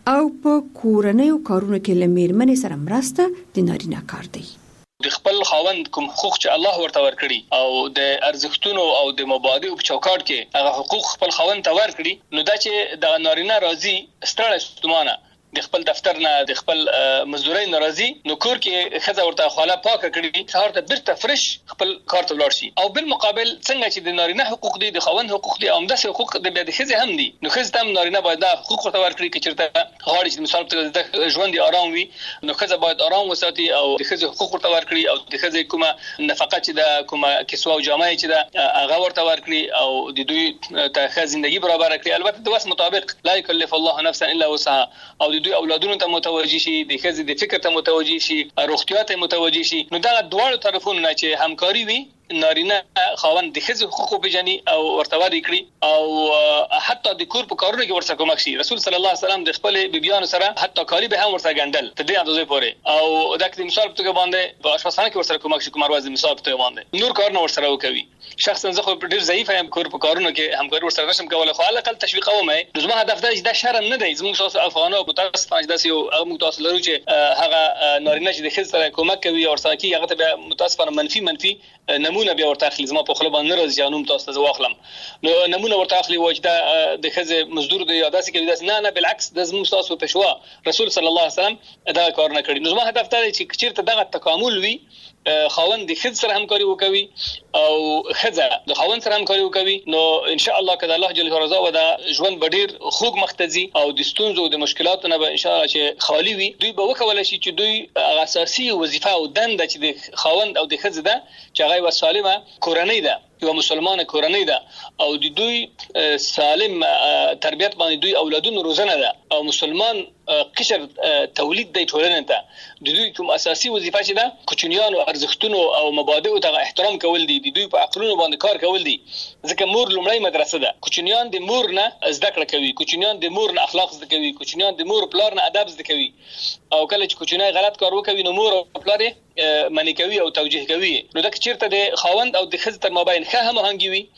او په کورنۍ کارونو کې لمرمنې سره مرسته د نارینه کار دی. د خپل خاوند کوم حقوق چې الله ورته ورکړي او د ارزښتونو او د مبادئ په چوکاټ کې هغه حقوق خپل خاوند ته ورکړي، نو دا چې د نارینه راضي ستړی ستومانه د خپل دفتر نه د خپل مزدوري ناراضي، نو کور کې خزه ورته خاله پاکه کړي، سهار ته بیرته فرش خپل کار ته ولاړ شي. او بالمقابل څنګه چې د نارینه حقوق دي، د خاوند حقوق دي، او همداسې حقوق د بیا د خزه هم دي، نو خزه هم نارینه باید دا حقوق ورته ورکړي چې چېرته غواړي چې مثال ته د ژوند آرام وي، نو خزه باید آرام وساتي او د خزه حقوق ورته ورکړي، او د خزه کومه نفقه چې د کومه کسوه او جامه چې د هغه ورته ورکړي، او د دوی ته ښه ژوندۍ برابر کړي، البته د وس مطابق لا يكلف الله نفسا الا وسعها، او د دوی اولادونو ته متوجي شي، د خزې د فکر ته متوجي شي، روغتیا ته متوجي شي. نو دا دواړو طرفونو نه چې همکاري وي، نارینه خاوند د خزې حقوق پیژني او ورته وري کړی، او حتی د کور په کارونو کې ورسره کومک شي. رسول صلی الله علیه وسلم د خپل بیبيانو سره حتی کالی به هم ورسره ګندل ته دې اندازې پورې، او دا کې مثال په توګه باندې په اشپزخانه کې ورسره کومک شي، کوم ورځ مثال په توګه باندې نور کارونه ورسره وکوي. شخصا زه خو ډیر ضعیف یم، کور په کارونو کې همکاري ورسره نشم کولای، خو علي اقل تشویق کوم. نو زما هدف دا چې دا شرم نه دی، زموږ تاسو افغانو په تاسو باندې داسې یو موږ تاسو لرو چې هغه نارینه چې د خزې سره کومک کوي او ورسره کوي، هغه ته متاسفانه منفي منفي نمونه بیا ورته اخلي. زما په خپل باندې راځي انوم تاسو ته واخلم، نو نمونه ورته اخلي وجدا د خزې مزدور دی، یاداسي کوي داس، نه نه بالعکس د زموږ تاسو پښوا رسول صلی الله علیه وسلم دا کار نه کړی. نو زما هدف دا دی چې چیرته دغه تکامل وي، خاوند د خزې سره همکاري وکوي او خزه د خاوند سره همکاري وکوي، نو ان شاء الله کله الله جل جلاله و دا ژوند بډیر خوږ مختزي او د ستونزو او د مشکلاتو نه به ان شاء الله چې خالی وي. دوی به وکولای شي چې دوی اساسي وظیفه او دنده چې د خاوند او د خزې ده چې هغه وسالمه کورنۍ ده، یو مسلمان کورنۍ ده، او د دوی سالم تربیت باندې دوی اولادونو روزنه ده، او مسلمان قشر تولید دی ټولنې ته د دوی کوم اساسي وظیفه چې ده کوچنیانو ارزښتونو او مبادئ ته احترام کول دي، د دوی په عقلونو باندې کار کول دي. ځکه مور لومړی مدرسه ده، کوچنیان د مور نه زده کړه کوي، کوچنیان د مور نه اخلاق زده کوي، کوچنیان د مور پلار نه ادب زده کوي، او کله چې کوچنی غلط کار وکوي نو مور او پلار منی کوي او توجیه کوي. نو دا چیرته د خاوند او د خزې تر مابین ښه هماهنګي وي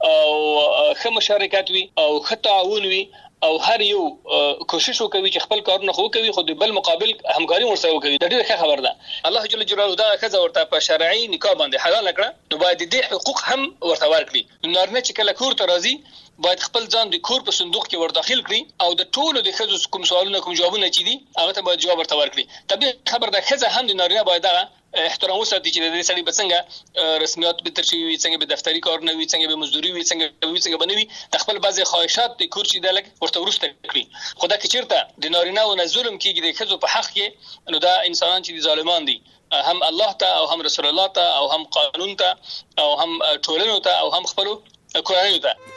او ښه مشارکت وي او ښه تعاون وي، او هر یو کوشش وکوي چې خپل کارونه خو کوي، خو د بل مقابل همکاري ورسره وکوي. دا ډیره ښه خبر ده. الله جل جلاله دا خزه ورته په شرعي نکاح باندې حلال کړه، نو باید دې حقوق هم ورته ورکړي. نارینه چې کله کور ته راځي باید خپل ځان د کور په صندوق کې ور داخل کړي، او د ټولو د خزو کوم سوالونه کوم جوابونه چې دي هغه ته باید جواب ورته ورکړي. طبيعي خبر ده خزه هم د نارینه باید دا احترام وساتي چې د دې سړي په څنګه رسمیات به ترشي وي، څنګه به دفتری کار نه وي، څنګه به مزدوري وي، څنګه به څنګه بنوي، د خپل بعضي خواهشات د کور چې د لګ ورته ورسته کړی. خدا کې چیرته د نارینه او ظلم کېږي د خزو په حق کې، نو دا انسانان چې ظالمان دي، هم الله ته او هم رسول الله ته او هم قانون ته او هم ټولنو ته او هم خپل کورنۍ ته.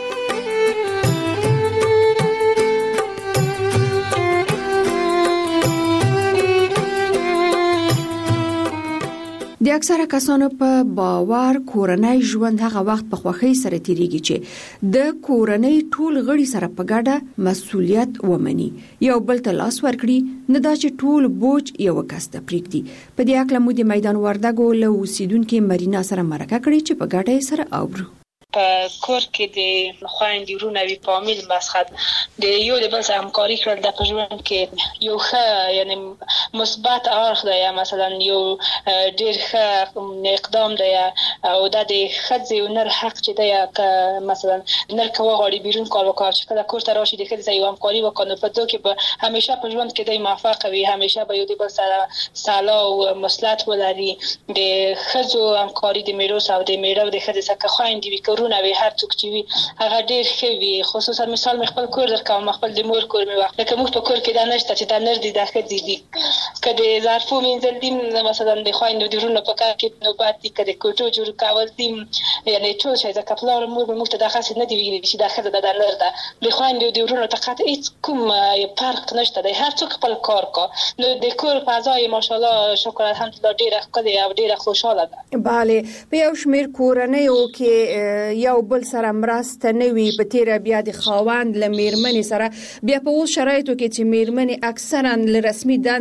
د اکثره کسانو په باور کورنۍ ژوند هغه وخت په خوښۍ سره تیریږي چې د کورنۍ ټول غړي سره په ګډه مسؤلیت ومني، یو بل ته لاس ورکړي، نه دا چې ټول بوج یو کس ته پریږدي. په دې اړه مو د میدان وردګو له اوسیدونکو مرینا سره مرکه کړې چې په ګډه سره اورو. په کور کې د خويندې ورونه وی فامیل مسخد د یو د بل سره همکاري کول د پژوند کې یو ښه یعنی مثبت اړخ دی، مثلا یو ډیر ښه اقدام دی، او د خځې نر حق چې دی مثلا نر کوه غوړي بیرون کار وکړي چې کله کور ته راشي د خځې یو همکاري وکړي، په تو کې به همیشه پژوند کې دی موفق وي، همیشه به یو د بل سره صلاح او مصلحت ولري. د خځو همکاري د میروس او د میړه د خځې سره خويندې وي کورونه وي، هر څوک چې وي هغه ډیر ښه وي. خصوصا مثال مې خپل کور درکوم، خپل د مور کور مې وخت لکه موږ په کور کې دا نشته چې دا نر دي دا ښځې دي، که د ظرفو مینځل دي مثلا د خویندو د ورونو په کار کې نوبت دي، که د کوټو جوړ کول دي، یعنی ټول شی ځکه پلار مور به موږ ته دا خاص نه دی ویلي چې دا ښځه ده دا نر ده. د خویندو د ورونو ته قطع هیڅ کوم فرق نشته دی، هر څوک خپل کار کوي. نو د کور فضای ماشاءالله شکر الحمدلله ډیره ښکلې او ډیره خوشاله ده. بله، په یو شمېر کورنیو کې یو بل سره مرسته نه وي، په تیر بیا د خاوند له میرمنې سره، بیا په اوس شرایطو کې چې میرمنې اکثرا له رسمي دندو څخه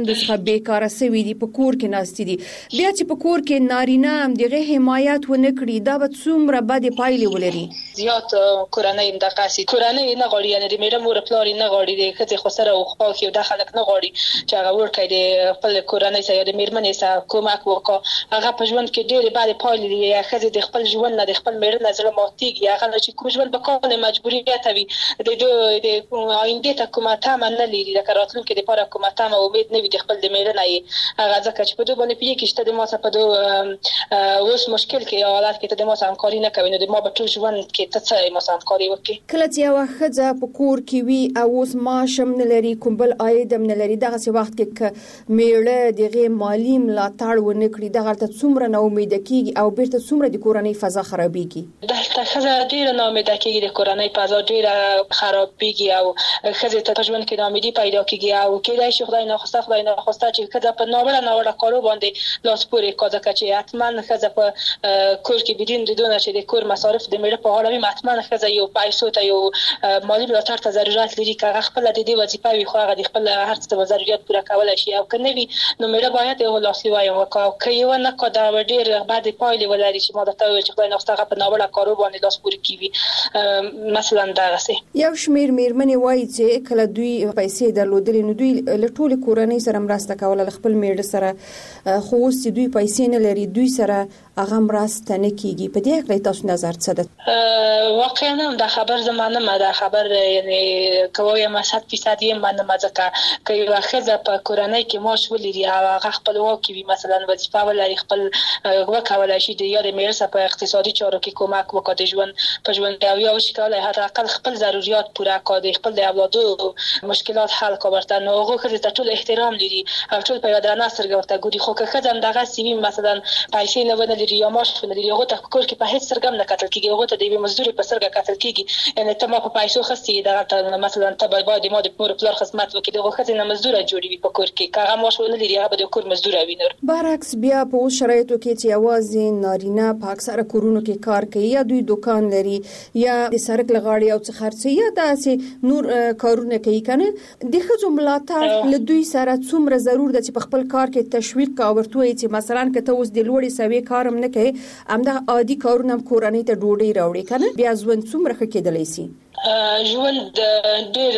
بیکاره سوي دي په کور کې ناست دي بیا چې په کور کې نارینه هم دغه حمایت و نه کړي دا به څومره بد پایلې ولري زیات کورنۍ د قاصي کورنۍ نه غواړي یعنی د میرم ور پلار نه غواړي د کته خو سره او خو کې د خلک نه غواړي چې هغه ورکړي د خپل کورنۍ سره د میرمنې سره کومک وکړي هغه په ژوند کې ډېر بد پایلې لري خزه د خپل ژوند نه د خپل میرمن سره ماتيږي هغه چې کوم ژوند به کول مجبوریت وي د د آینده ته کومه تامه نه لري د کاراتلون کې د لپاره کومه تامه امید نه وي د خپل د میرمن هغه ځکه چې په دوه باندې پیږي چې د ما سره په دوه اوس مشکل کې حالات کې د ما سره همکاري نه کوي نو د ما په ټول ژوند کې ته څه ما سره همکاري وکړي کله چې یو خزه په کور کې وي او اوس معاشم نه لري کوم بل عاید هم نه لري دغه څه وخت کې میړه دغه مالی ملاتړ ونه کړي دغه ته څومره نه امید کیږي او بیرته څومره د کورنۍ فضا خرابېږي دلته خزه ډیر نه امید کیږي د کورنۍ فضا ډیر خرابېږي او خزه ته ژوند کې امیدي پیدا کیږي او کېدای شي خدای نه خواسته خدای نه خواسته چې کله په ناوړه ناوړه کارو باندې لاس پورې کوزه کچې حتما خزه په کور کې بدین د دونه چې د کور مصارف د میړه په اړه حتما خزه یو پیسو ته یو مالی ملاتړ ته ضرورت لري چې هغه خپل د دې وظیفه وي خو هغه د خپل هر څه ضرورت پوره کولای شي او کنه وي نو میړه باید یو لاسي وای وکاو کوي و نه کو دا ډیر بعد پایلې ولري چې ما د ته چې خدای نوښتغه په ناوړه کارو باندې لاس پورې کیوي مثلا دا غسه یو شمیر میرمنې وایي چې کله دوی پیسې درلودلې نو دوی له ټول کورنۍ سره مرسته کوله خپل میړه سره خو اوس دوی پیسې نه لري دوی سره هغه مرسته نه کیږي په دې اړه تاسو نظر څه ده واقعا دا خبر زمانه ما دا خبر یعنی کوی ما صد فیصد یې باندې مزکه کوي واخذ په کورنۍ کې ماش ولري هغه خپل واکوي مثلا وظیفه ولري خپل وکولای شي د یاد میرسه په اقتصادي چارو کې کومک وکړي ژوند په ژوند او یو شکل حتی اقل خپل ضرورت پوره کړي خپل د اولادو مشکلات حل کړي نو هغه ته ټول احترام لري او ټول په یاد نه سرګورته ګوري خو که خدام دغه سیمه مثلا پیسې نه ولري یا ماش ولري هغه ته کور کې په هیڅ سرګم نه کتل کیږي هغه ته د مزدوري په سرګه کتل کیږي یعنی ته ما په پیسو خسي دغه مثلا ته باید ما د پور پلار خدمت وکړي دغه خزه نه مزدوره جوړوي په کور کې کاغه ماش ولري هغه د کور مزدوره وینر برعکس بیا په شرایطو کې چې आवाज نارینه په اکثره کورونو کې کار کوي یا دوی دکان لري یا د سرک لغاړي او څه خرڅي یا داسې نور کارونه کوي کنه د خزو ملاتړ له دوی سره څومره ضرور ده چې په خپل کار کې تشویق کا ورته چې مثلا کته اوس د لوړې سوي کارم نه کوي همدا عادي کارونه کورنۍ ته ډوډۍ راوړي کنه بیا ژوند څومره ښه کېدلی شي ژوند ډیر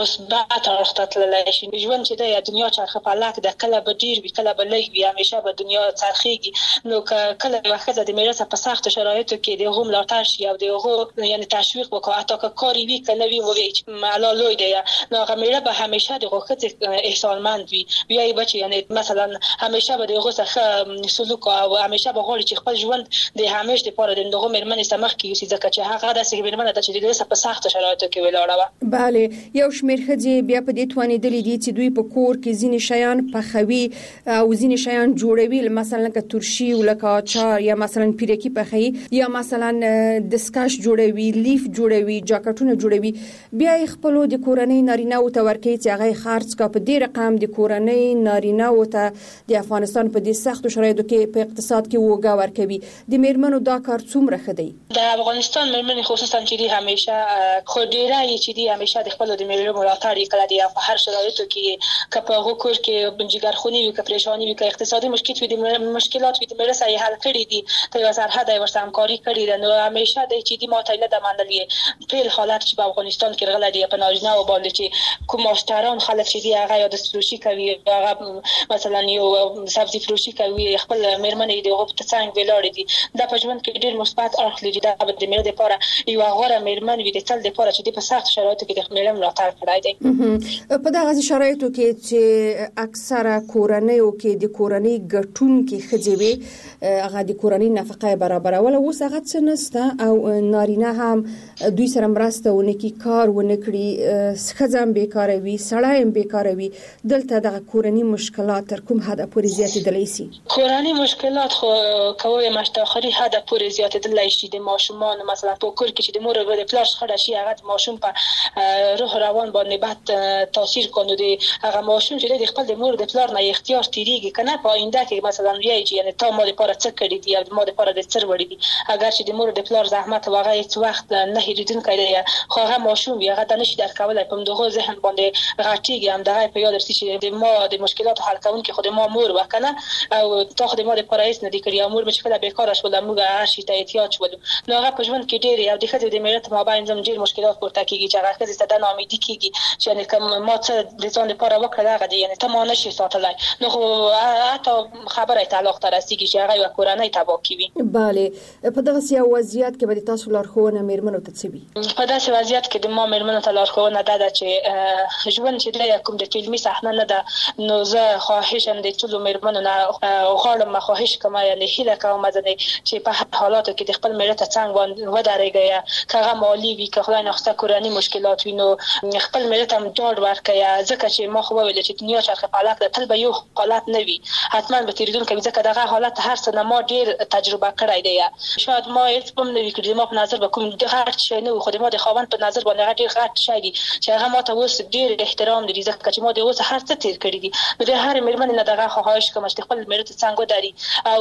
مثبت اړخ ته تللی شي ژوند چې د دنیا چرخه په لاک د کله به ډیر وي کله به لږ وي همیشه به دنیا چرخېږي نو کله وخت د میراث په سخت شرایطو کې د هم لاتر شي او دغه یعنی تشویق وکړه حتی که کاری وی کنه وی وی معلا لوی دی نو هغه میره به همیشه د وخت احسانمند وي بیای بچي یعنی مثلا همیشه به دغه څخه سلوک او همیشه به غوړي چې خپل ژوند د همیشه لپاره دغه میرمنې سمخ کیږي ځکه چې هغه د سګ میرمنه د چې د په سخت شرایطو کې ولاړه bale یو شمیر خځې بیا په دې توانې دلی دي چې دوی په کور کې ځینې شیان پخوي او ځینې شیان جوړوي مثلا ک ترشي او لکه اچار یا مثلا پیرکی پخوي یا مثلا دسکاش جوړوي لیف جوړوي جاکټونه جوړوي بیا خپل د کورنۍ نارینه او تورکي چې هغه خرڅ کا په دې رقم د کورنۍ نارینه او ته د افغانستان په دې سخت شرایطو کې په اقتصاد کې وګا ورکوي د میرمنو دا کار څومره خدي د افغانستان میرمنې خصوصا چې دی همیشه خو ډیره چې دی همیشه د خپل د میرمنو ملاتړ کړي دی په هر شرایطو کې کپه غوکور کې بنجګرخونی وي که پریشانی وي که اقتصادي مشکلات وي د مشکلات وي د میرسه حل کړي دي ته یو سرحد یې ورسره همکاري کړي ده نو همیشه د چې دی ماته نه د منلې په حالت چې په افغانستان کې غلا دی په نارینه او باندې چې کوم مشتران خلک چې دی هغه یا د فروشي کوي هغه مثلا یو سبزی فروشي کوي خپل میرمنې دی غو ته څنګه ولاړ دي د پښمن کې ډیر مثبت اړخ لري دا د میرمنې لپاره یو غوړه میرمن وي د تل لپاره چې په سخت شرایطو کې د میرمنو ملاتړ کړای دی په دغه شرایطو کې چې اکثره کورنۍ او کې د کورنۍ ګټون کې خځوي هغه د کورنۍ نفقه برابرول او هغه څه نسته او نارینه هم دوی سره مرسته ونکي کار ونکړي خځم بیکاره وي سړی هم بیکاره وي دلته د کورنۍ مشکلات تر کوم حد پورې زیاتېدلی شي کورنۍ مشکلات خو کوي مشتاخري حد پورې زیاتېدلی شي د ماشومان مثلا په کور کې چې د مور او د پلار خړه شي چې هغه ماشوم په روح روان باندې بعد تاثیر کوي د هغه ماشوم چې د خپل د مور د پلار نه اختیار تیریږي کنه په آینده کې مثلا وایي چې یعنی تا مو لپاره څه کړی دی یا مو لپاره د څر وړي دي اگر چې د مور د پلار زحمت واغه هیڅ وخت نه هېریدونکی دی خو هغه ماشوم هغه د نشي درکولای په دغه ذهن باندې غټیږي هم دغه په یاد رسي چې د ما د مشکلات حل کوونکی خو د ما مور وکنه او تا خو د ما لپاره هیڅ نه دی کړی مور مشکله بیکاره شول موږ هر شي ته احتیاج ولو نو هغه په ژوند کې ډېر او د خځې د ملت مابین زم ډېر مشکلات پورته کیږي چې هغه خځې ته د ناامیدي کیږي چې یعنی کوم ما څه د ځان لپاره وکړه هغه دی یعنی ته ما نشي ساتلای نو خو حتی خبره تعلق تر رسیدي چې هغه کورنۍ تباه کوي bale په دغه سیاسي وضعیت کې به تاسو لارښوونه میرمنو ته څه وي په داسې وضعیت کې د ما میرمنو ته لارښوونه ده چې ژوند چې د کوم د فلمي صحنه نه ده نو زه خواهشم د ټولو میرمنو نه غواړم خواهش کوم یعنی هیله کوم چې په هر حالاتو کې د خپل ملت څنګه باندې ودرېږي کغه مالی وی که خدای نخسته کورنۍ مشکلات وینو خپل ملت هم ډاډ ورکړي ځکه چې ما خو ویل چې دنیا چرخ فلک د تل به یو حالت نه وي حتما به تیریدونکو ځکه دغه حالت هر څه نه ما ډیر تجربه کړی دی شاید ما هیڅ هم نه وکړم ما په نظر به کوم غټ شي نه خو د ما د خاوند په نظر باندې ډیر غټ شي دي چې هغه ما ته اوس ډیر احترام لري ځکه چې ما د اوس هر څه تیر کړی دي د هر میرمن نه دغه خواهش کوم چې خپل ملت څنګه ودري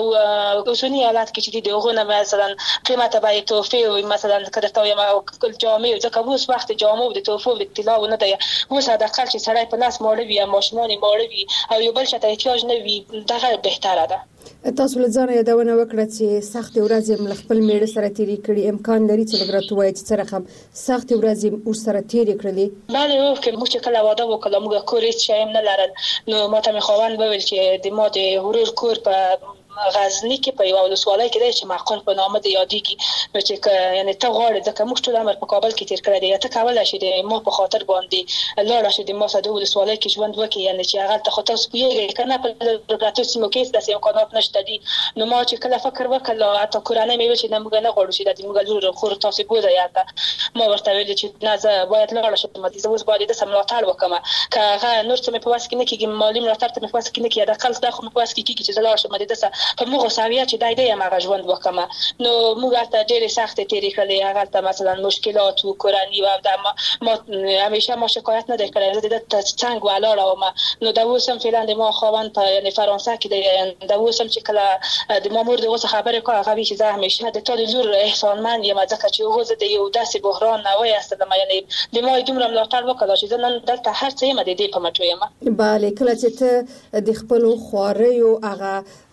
او اوسنی حالات کې چې د غونه مثلا قیمته به توفیق مثلا کده تا یم کل جامع ځکه اوس وخت جامع د توفیق د اطلاع نه دی اوس د اقل چې سړی په لاس ماړه وي ماشومان ماړه وي او یو بل شته احتیاج نه وي دغه بهتره ده تاسو له ځانه یادونه وکړه چې سخت ورځې مل خپل میړه سره تیری کړي امکان لري چې لګراتو وایي چې سره هم سخت ورځې ور سره تیری کړلې بله او که موږ کله واده وکړو موږ کور هیڅ شی نه لرل نو ما ته خواوند وویل چې د ما د ورور کور په غزنی کې په یو ولسوالۍ کې دی چې معقول په نامه دی یادېږي نو چې یعنی ته غواړې ځکه موږ ټول عمر په کابل کې تیر کړی دی ته کولای شې د ما په خاطر باندې لاړه شې د ما سره د ولسوالۍ کې ژوند وکړې یعنی چې هغه ته خو تاسو پوهېږئ که نه په لګراتو سیمو کې داسې امکانات نشته دي نو ما چې کله فکر وکړ حتی کورنۍ مې ویل چې نه موږ نه غواړو چې د موږ لور خور تاسو بوځئ هلته ما ورته ویل چې نه زه باید لاړه شم زه اوس باید داسې ملاتړ وکړم که هغه نور څه مې په وس کې نه کېږي مالي ملاتړ ته مې په وس کې نه کېږي حداقل دا خو مې په وس کې کېږي چې زه لاړه شم داسې په موږ ساویه چې دای دی هغه ژوند وکم نو موږ ته ډېر سخت تیری کړلې هغه ته مثلا مشکلات او کورنۍ او د ما همیشه ما شکایت نه کړې زه د څنګه ولاړه ما نو دا وسم فعلا د ما خواوند په یعنی فرانسه کې دی دا وسم چې کله د مامور د اوسه خبره کوي هغه چې زه همیشه د ټول لور احسانمن یم ځکه چې هغه زه د یو داسې بحران نه وای استم یعنی د ما دومره ملاتړ وکړ چې زه نن دلته هر څه یم د دې په مټو یم bale کله چې ته د خپل خواري او هغه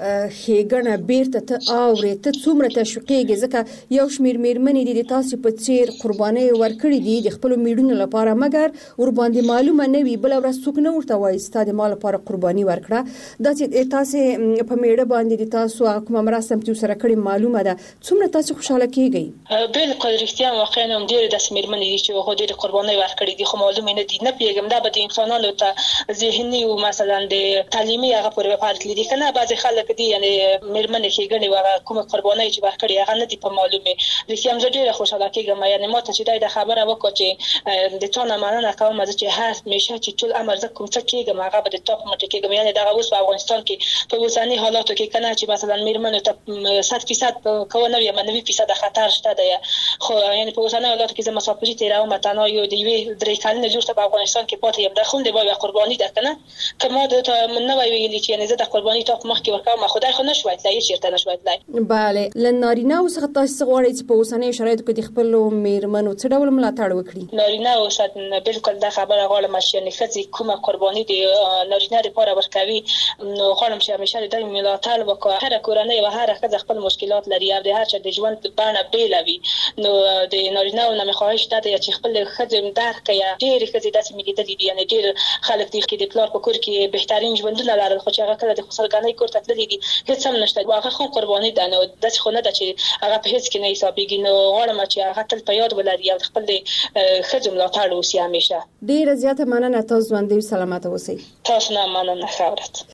هیګنه بیرته ته اوري ته څومره تشویقېږي ځکه یو شمیر میرمنې د تاسو په څیر قرباني ورکړي دي د خپل میړونو لپاره مګر ور باندې معلومه نه وي بل ورځ څوک نه ورته وایي ستاسو مال لپاره قرباني ورکړه دا چې تاسو په میړه باندې د تاسو کوم مراسم چې سره کړی معلومه ده څومره تاسو خوشاله کیږئ بالکل رښتیا واقعا هم ډېر د میرمنې دي چې هغه ډېر قرباني ورکړي دي خو معلومه نه دي نه پیګم دا به د انسانانو ته ذهني او مثلا د تعلیمي هغه پورې فعالیت لري کنه بعضی خلک دي یعنی میرمنې کې غني وغه کوم قرباني چې ورکړي هغه نه دي په معلومه رښتیا هم ډېر خوشاله کیږم یعنی ما ته چې دا خبره وکړه چې د تونه مننه کوم چې هر میشه چې ټول امر زه کوم څه کېږم هغه به د ټاپ مټ کېږم یعنی دا اوس په افغانستان کې په اوسنی حالاتو کې کنه چې مثلا میرمنې ته صد فیصد کوونه یا نوي فیصد خطر شته دی خو یعنی په اوسنی حالاتو کې زه مسافري تیراوم متنا یو دی وی درې کلنه جوړ ته په افغانستان کې پاتې یم د خون دی وای قرباني ده کنه کما د نه وای ویلي چې یعنی زه د قرباني ټاپ مخ کې ورکوم خدای خو نشوي تلای چیرته نشوي تلای bale لنارینه او څنګه تاسو غواړئ چې په اوسنی شرایطو کې د خپل میرمنو څه ډول ملاتړ وکړي نارینه او ساتن بالکل دا خبره غواړم چې یعنی خځې کومه قرباني دی نارینه لپاره ورکوي نو غواړم چې همیشه د ملاتړ وکړي هر کورنۍ او هر خځه خپل مشکلات لري او د هر چا د ژوند بڼه بیلوي نو د نارینه او نه خواهش ده چې خپل خځې درک کړي ډېر خځې داسې ملي دي یعنی ډېر خلک دي چې د پلار په کور کې بهترین ژوندونه لرل خو چې هغه کله د خسرګانۍ کور ته تللي دي هیڅ هم نشته هغه خو قرباني ده نو داسې خو نه ده چې هغه په هیڅ کې نه حسابېږي نو غواړم چې هغه تل په یاد ولري او خپل د ښځو ملاتړ وسي همیشه ډېره زیاته مننه تاسو ژوندي سلامت اوسئ تاسو نه مننه خبرت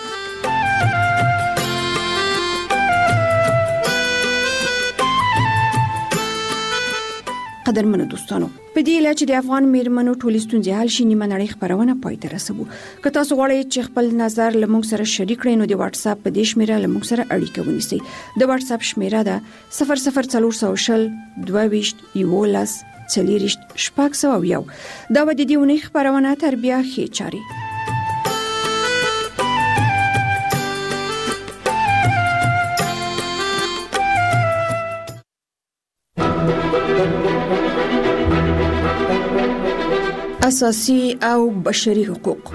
قدرمنو دوستانو په دې اله چې د افغان میرمنو ټولې ستونزې حل شي نیمه نړۍ خبرونه پای ته رسوو که تاسو غواړئ چې خپل نظر له موږ سره شریک کړئ نو د واتس اپ په دې شمیره له موږ سره اړیکه ونیسئ د واتس اپ شمیره ده صفر صفر څلور سوه شل دوه ویشت یولس څلېرویشت شپږ سوه او یو. دا به د دې اونۍ خپرونه تر بیا ښې چارې. اساسي او بشري حقوق.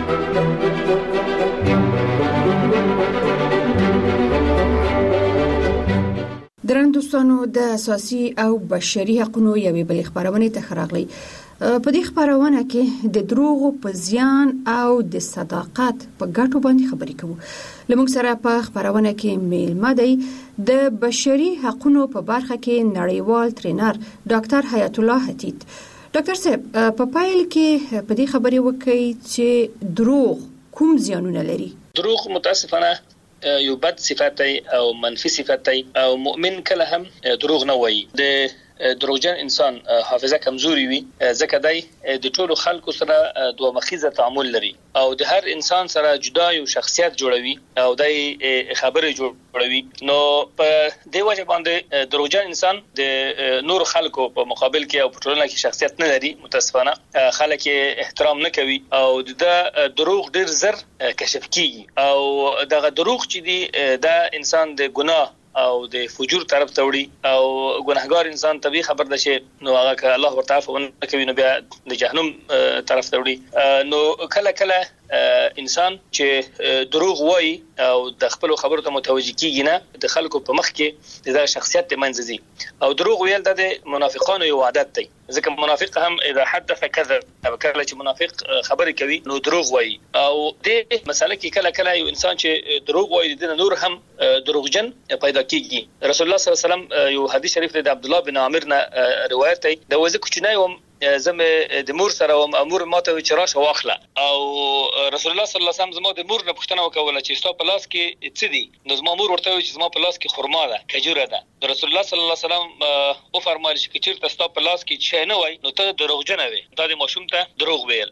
درنو دوستانو، د اساسي او بشري حقوقو یوې بلې خبرونه ته راغلي. په دې خبرونه کې د دروغ په زیان او د صداقت په ګټو باندې خبرې کوو. لمونږ سره په خبرونه کې میلمه دی د بشري حقوقو په برخه کې نړیوال ټرینر ډاکټر حیات الله حتیت. ډاکټر صاحب، په پایل کې په دې خبرې وکړئ چې دروغ کوم زیانونه لري؟ دروغ متاسفانه یو بد صفت دی او منفي صفت دی او مؤمن کله هم دروغ نه وایي. د دروغجن انسان حافظه کمزوري وي، ځکه دی د ټولو خلکو سره دوه مخیزه تعامل لري او د هر انسان سره جدا یو شخصیت جوړوي او د خبرې جوړوي. نو په دې وجه باندې دروغجن انسان د نور خلکو په مقابل کې او په ټولنه کې شخصیت نه لري. متاسفانه خلک احترام نه کوي او د دروغ ډیر زر کشف کیږي او دغه دروغ چې دی د انسان د ګناه او د فجور طرف ته وړي او ګناهګار انسان طبيعي خبر ده چې نو هغه که الله ورته عفو نه کوي نو بیا د جهنم طرف ته وړي. نو کله کله انسان چې دروغ وایي او د خپل خبرو ته متوجي کیږي نه د خلکو په مخ کې د شخصیت د منځزي او دروغ ویل د منافقانو یو عادت دی. ځکه منافق هم اذا حدث كذب، کله چې منافق خبرې کوي نو دروغ وایي او د مسله کې کله کله یو انسان چې دروغ وایي د نور هم دروغجن پیدا کیږي. رسول الله صلی الله علیه وسلم یو حدیث شریف د عبد الله بن عامر نه روایت دی. د وځ کوچنی و زم د مور سره و امور ماته چې راشه واخله او رسول الله صلی الله علیه وسلم زما د مور نه پوښتنه وکوله چې ستا په لاس کې څه دي؟ نو زما مور ورته وی چې زما په لاس کې خرما ده، کجوره ده. رسول الله صلی الله علیه وسلم او فرمایي چې چیرته ستا په لاس کې شی نه وای نو ته دروغجن وې، دا د ماشوم ته دروغ ویل.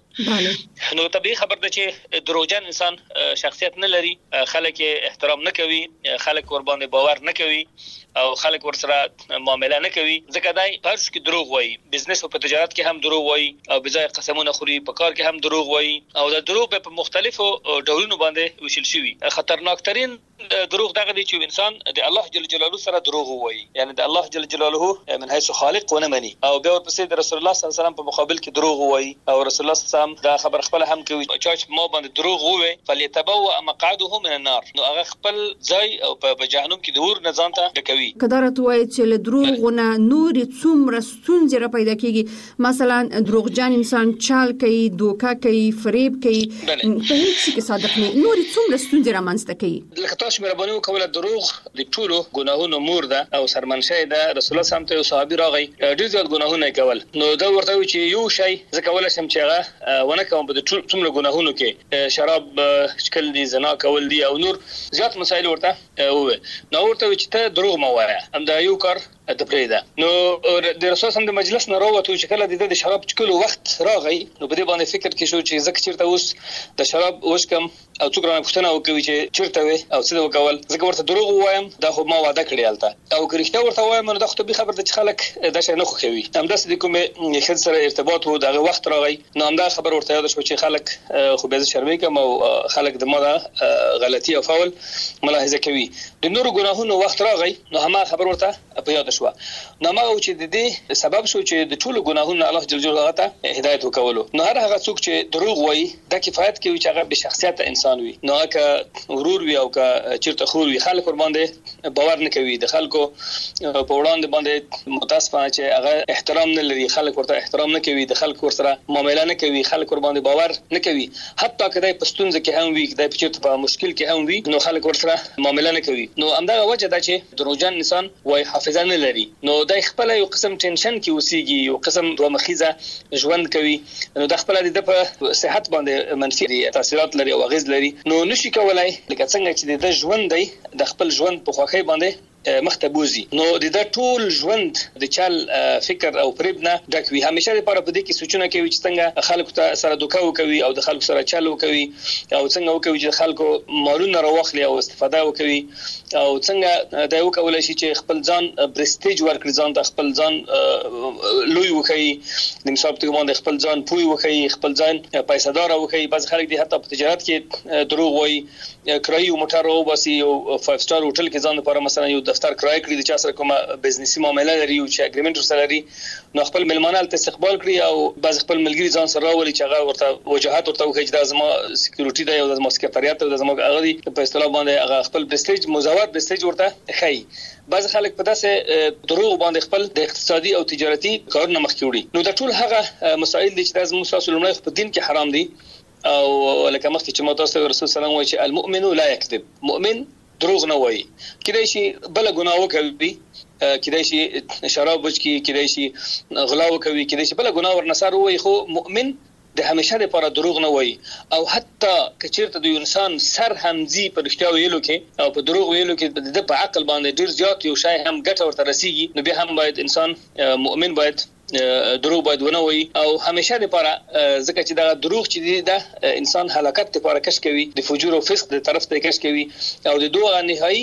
نو طبيعي خبر ده چې دروغجن انسان شخصیت نه لري، خلک احترام نه کوي، خلک ور باندې باور نه کوي او خلک ور سره معامله نه کوي. ځکه دای پرش کې دروغ وایي، بزنس او په تجارت کې هم دروغ وایي او بځای قسمونه خوري، په کار کې هم دروغ وایي او د دروغ په مختلفو ډولونو باندې وشل شوی. خطرناک ترين دروغ دغه دی چې انسان د الله جل جلاله سره دروغ وایي، یعنی د الله جل جلاله من حيث خالق ونه مني او بیا ورپسې د رسول الله صلی الله علیه وسلم په مقابل کې دروغ وایي او رسول الله صلی الله علیه وسلم دا خبر خپل هم کوي چې ما باندې دروغ وایي فليتبوأ مقعده من النار، نو هغه خپل ځای او په جهنم کې د اور نه ځان ته ډکوي. کدارت وایي چې له دروغونه نور څومره ستونزې را پیدا کیږي. مثلا دروغجن انسان چال کوي، دوکا کوي، فریب کوي، په هیڅ کې صادق نه، نور څومره ستونزې را منځته کوي. لکه تاسو مې ربانو کوله دروغ د ټولو ګناهونو مور ده او سرمنشه ده. رسول الله صلی الله علیه وسلم صحابي راغی ډیر زیات ګناهونه کول، نو دا ورته وی چې یو شی ځکه ولا سم چې هغه ونه کوم په ټولو ګناهونو کې شراب شکل دي، زنا کول دي او نور زیات مسایل ورته وې. نو ورته وی چې ته دروغ مو وایه، هم دا یو کار د پریدا. نو د رسول سم د مجلس نه راوته چې کله د شراب چکلو وخت راغی نو په دې باندې فکر کې شو چې زکه چیرته اوس د شراب وشکم او څوک رانه پوښتنه وکوي چې چیرته وي او څه وکول. زکه ورته دروغ وایم دا خو ما وعده کړی الته او کریشته ورته وایم نو دا خو به خبر د خلک دا شي نه خوښوي. همداس د کوم خل سره ارتباط وو دغه وخت راغی نو همدا خبر ورته یاد شو چې خلک خو به شرمې کوم او خلک د ما غلطي او فاول ملاحظه کوي. د نور ګناهونو وخت راغی نو هم خبر ورته په یاد شو. نو ما او چې د دې سبب شو چې د ټولو ګناهونو الله جل جلاله ته هدایت وکولو. نو هر هغه څوک چې دروغ وایي دا کفایت کوي چې هغه به شخصیت انسان وي. نو که ورور وي او که چیرته خور وي خلک ور باندې باور نه کوي، د خلکو په وړاندې باندې متاسفانه چې هغه احترام نه لري، خلک ورته احترام نه کوي، د خلکو ور سره معامله نه کوي، خلک ور باندې باور نه کوي. حتی کله په ستونزه کې هم وي، کله چې په مشکل کې هم وي نو خلک ور سره معامله نه کوي. نو همدا وجه ده چې دروغجن انسان وای حافظه نه لري، نو د خپل یو قسم ټینشن کې وسیږي، یو قسم دوه مخیزه ژوند کوي. نو د خپل د په صحت باندې منفي تاثیرات لري او غیز لري. نو نشي کولای لکه څنګه چې د ژوند دی د خپل ژوند په خوخي باندې مخته بوزي نو د دا ټول ژوند د چل فکر او پرېبنه ډکوي همیشه لپاره په دې کې سوچونه کوي چې څنګه خلکو ته سره دوکه وکوي او د خلکو سره چل وکوي او څنګه وکوي چې خلکو مالونه راوخلي او استفاده وکوي او څنګه دا وکول شي چې خپل ځان برستیج ورکړي ځان د خپل ځان لوی وکړي د مثال په توګه خپل ځان پوي وکړي خپل ځان پیسې دار وکړي بعض خلک دي حتی په تجارت کې دروغ وایي کرایي موټر او باسي یو فایو سټار هوټل کې ځان لپاره مثلا یو دفتر کرای کړی د چا سره کومه بزنسي معاملې لري او چې اګریمنټ سره لري نو خپل ملمانه ته استقبال کړی او بعض خپل ملګری ځان سره راولي چې هغه ورته وجاهت ورته وکړي چې د زما سکیورټي دی او د زما سکریټریات او د زما هغه دی په اصطلاح باندې هغه خپل برستیج مزور برستیج ورته خي بعض خلک په داسې دروغ باندې خپل د اقتصادي او تجارتي کارونه مخ کې وړي نو د ټول هغه مسائل دي چې د موسی صلی الله علیه په دین کې حرام دي او لکه مخکې چې مو تاسو رسول سلام وایي چې المؤمن لا يكذب مؤمن دروغ نه وایي کله شي بل ګناه وکړي کله شي شراب وڅکي کله شي غلا وکړي کله شي بل ګناه ورنصار وایي خو مؤمن د همیشه لپاره دروغ نه وایي او حتی کچیرته د انسان سر همزي په رښتیا ویلو کې او په دروغ ویلو کې د په عقل باندې ډیر زیات یو شی هم ګټه ورته رسیږي نو به هم باید انسان مؤمن باید دروغ باید ونه وي او همیشه لپاره ځکه چې دا دروغ چې دی دا انسان هلاکت لپاره کش کوي د فجور او فسق د طرف ته کش کوي او د دوه نهایی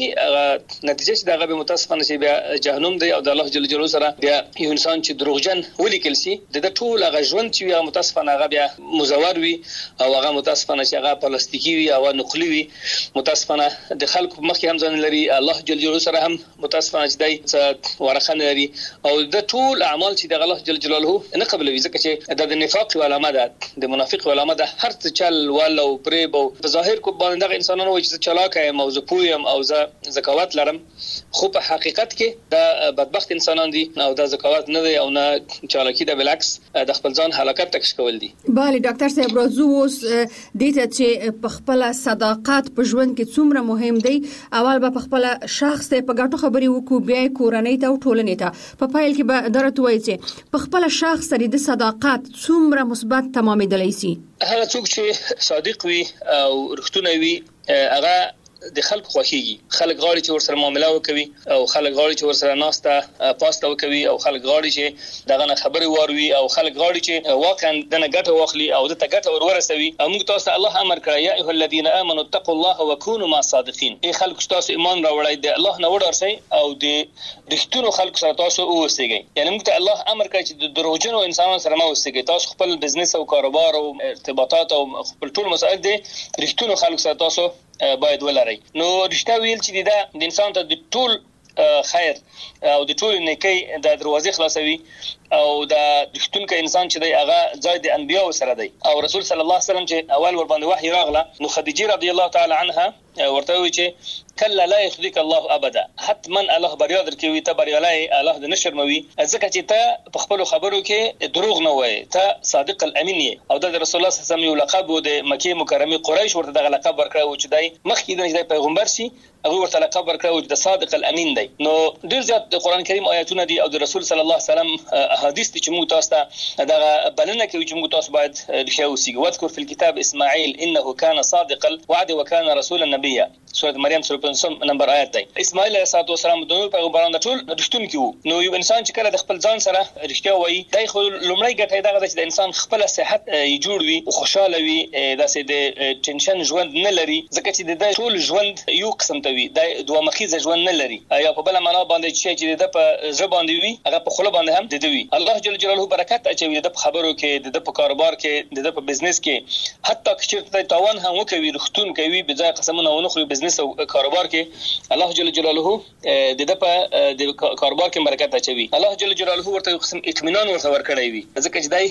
نتیجه چې دا به متاسفانه شي بیا جهنم دی او د الله جل جلاله سره بیا یو انسان چې دروغجن ولیکل شي د ټول هغه ژوند چې متاسفانه هغه بیا مزور وي او هغه متاسفانه چې هغه پلاستیکي وي او نقلي وي متاسفانه د خلکو مخکې هم ځان لري الله جل جلاله سره هم متاسفانه چې دای ورخنه لري او د ټول اعمال چې د الله جل جلاله نه قبلوي ځکه چې د نفاق علامه ده د منافق علامه ده هر څه چل ولو پرېب او په ظاهر کو باندې دغه انسانانو وایي چې چلاک یم موضوع پویم او ز زکوات لرم خو په حقیقت کې دا بدبخت انسانان دي او دا زکوات نه دی او نه چالاکی ده بالعکس د خپل ځان هلاکت تکش کول دي bale ډاکټر صاحب راځو اوس دته چې په خپل صداقت په ژوند کې څومره مهم دی اول به په خپل شخص ته په ګټو خبري وکړو بیا کورنۍ ته او ټولنې ته په پایل کې به درته وایي چې په خپل شخص سره د صداقت څومره مثبت تمامېدلی شي هغه څوک چې صادق وي او رښتونی وي هغه د خلکو خوښيږي خلک غواړي چې ورسره معامله وکوي او خلک غواړي چې ورسره ناسته پاسته وکوي او خلک غواړي چې دغه نه خبري واروي او خلک غواړي چې واقعا دنه ګټه واخلي او د ګټه ورورسوي او موږ تاسو الله امر کړی یا ایه الذين امنوا اتقوا الله وكونوا مع الصادقين ای خلک تاسو ایمان راوړی دی الله نه وډارسي او د رښتونو خلک سره تاسو اوسئ یعنی موږ ته الله امر کړی چې د دروغجنو انسانانو سره مو اوسئ تاسو خپل بزنس او کاروبار او ارتباطات او خپل ټول مسائل دي رښتونو خلک سره تاسو باید ولري نو رښتیا ویل چې دا د انسان ته د ټول خیر او د ټول نیکی د دروازې خلاصوي او د رښتونکو انسان چې دی هغه ځای د انبیاء سره دی او رسول صلی الله علیه وسلم چې اول ور باندې وحی راغله نو خدیجه رضی الله تعالی عنها ورته وی چې کله لا يخذك الله ابدا حتما الله بریا درکوي ته بریالای الله د نشرموي ځکه چې ته په خپل خبرو کې دروغ نه وایي ته صادق الامین او د رسول الله صلی الله علیه وسلم یو لقب د مکه مکرمه قریش ورته دغه لقب ورکړو چې دی مخکې د پیغمبر شي هغه ورته لقب ورکړو چې د صادق الامین دی نو ډیر زیات د قران کریم آیاتونه دي او د رسول صلی الله علیه وسلم احادیث چې موږ تاسو ته دغه بلنه کوي چې موږ تاسو باید رښتیا وسیږو واذكر في الكتاب اسماعيل انه كان صادق الوعد وكان رسولا نبيا سوره مریم سوره پنځم نمبر آیت دی اسماعیل علیه السلام د پیغمبرانو ټول رښتونکي وو نو یو انسان چې کله د خپل ځان سره رښتیا وایي دای خو لومړی ګټه دغه چې د انسان خپل صحت یې جوړ وي او خوشاله وي داسې د ټینشن ژوند نه لري ځکه چې د ټول ژوند یو قسم ته وي د دوه مخیزه ژوند نه لري یا په بل معنا باندې چې د په ژبه باندې وي هغه په خله باندې هم د دوی الله جل جلاله برکت اچوي د خبرو کې د په کاروبار کې د په بزنس کې حتی چې تاوان هم وکوي رښتون کوي به ځای قسمونه ونه خوري بزنس او کاروبار کې الله جل جلاله د د په د کاروبار کې برکت اچوي الله جل جلاله ورته قسم اطمینان ورته ورکړی وي ځکه چې دای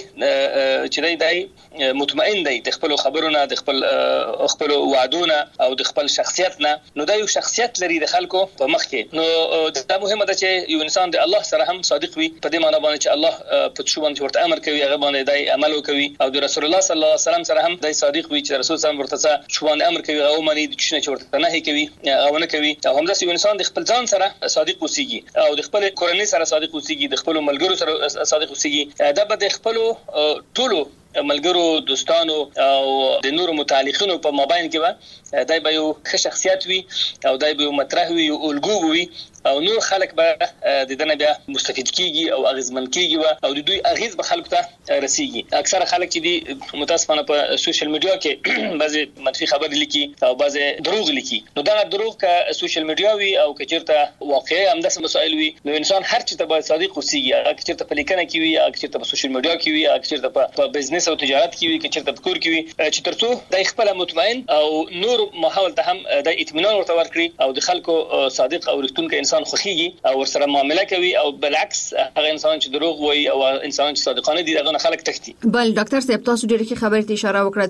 چې دای دای مطمئن دی د خپل خبرونه د خپل خپل وعدونه او د خپل شخصیت نه نو دا یو شخصیت لري د خلکو په مخ کې نو دا مهمه ده چې یو انسان د الله سره هم صادق وي په دې معنی باندې چې الله په څه باندې ورته امر کوي هغه باندې دای عمل وکوي او د رسول الله صلی الله علیه وسلم سره هم دای صادق وي چې رسول صلی الله علیه وسلم ورته څه باندې امر کوي او مانی د څه ورته نه کوي او نه کوي او همدا یو انسان د خپل ځان سره صادق اوسېږي او د خپل کورنۍ سره صادق اوسېږي د خپل ملګرو سره صادق اوسېږي دا به د خپل ټولو ملګرو دوستانو او د نورو متعلقینو په مابین کې و دای به یو ښه شخصیت وي او دای به یو مطرح وي او الګو وي او نور خلک به د دنه بیا مستفید کیږي او اغیزمن کیږي او د دوی اغیز به خلکو ته رسیږي. اکثره خلک چې دي متاسفانه په سوشل میډیا کې بعضي منفي خبرې لیکي او بعضي دروغ لیکي. نو دا دروغ که سوشل میډیا وي او که چیرته واقعي همداسې مسائل وي نو انسان هر چیرته باید صادق اوسيږي. هغه که چیرته په لیکنه کې وي، هغه که چیرته په سوشل میډیا کې وي، هغه که چیرته په بزنس او تجارت کې وي، که چیرته په کور کې وي، چې ترڅو د خپل مطمئن او نور ماحول ته هم د اطمینان ورته ورکړي او د خلکو صادق او رښتونکي انسان خوخيږي او ورسره معامله کوي او بالعکس هغه انسان چې دروغ وایي او انسان چې صادقانه دي دغه خلک تختی. بل ډاکټر صاحب تاسو ډېر ښه خبرې ته اشاره وکړه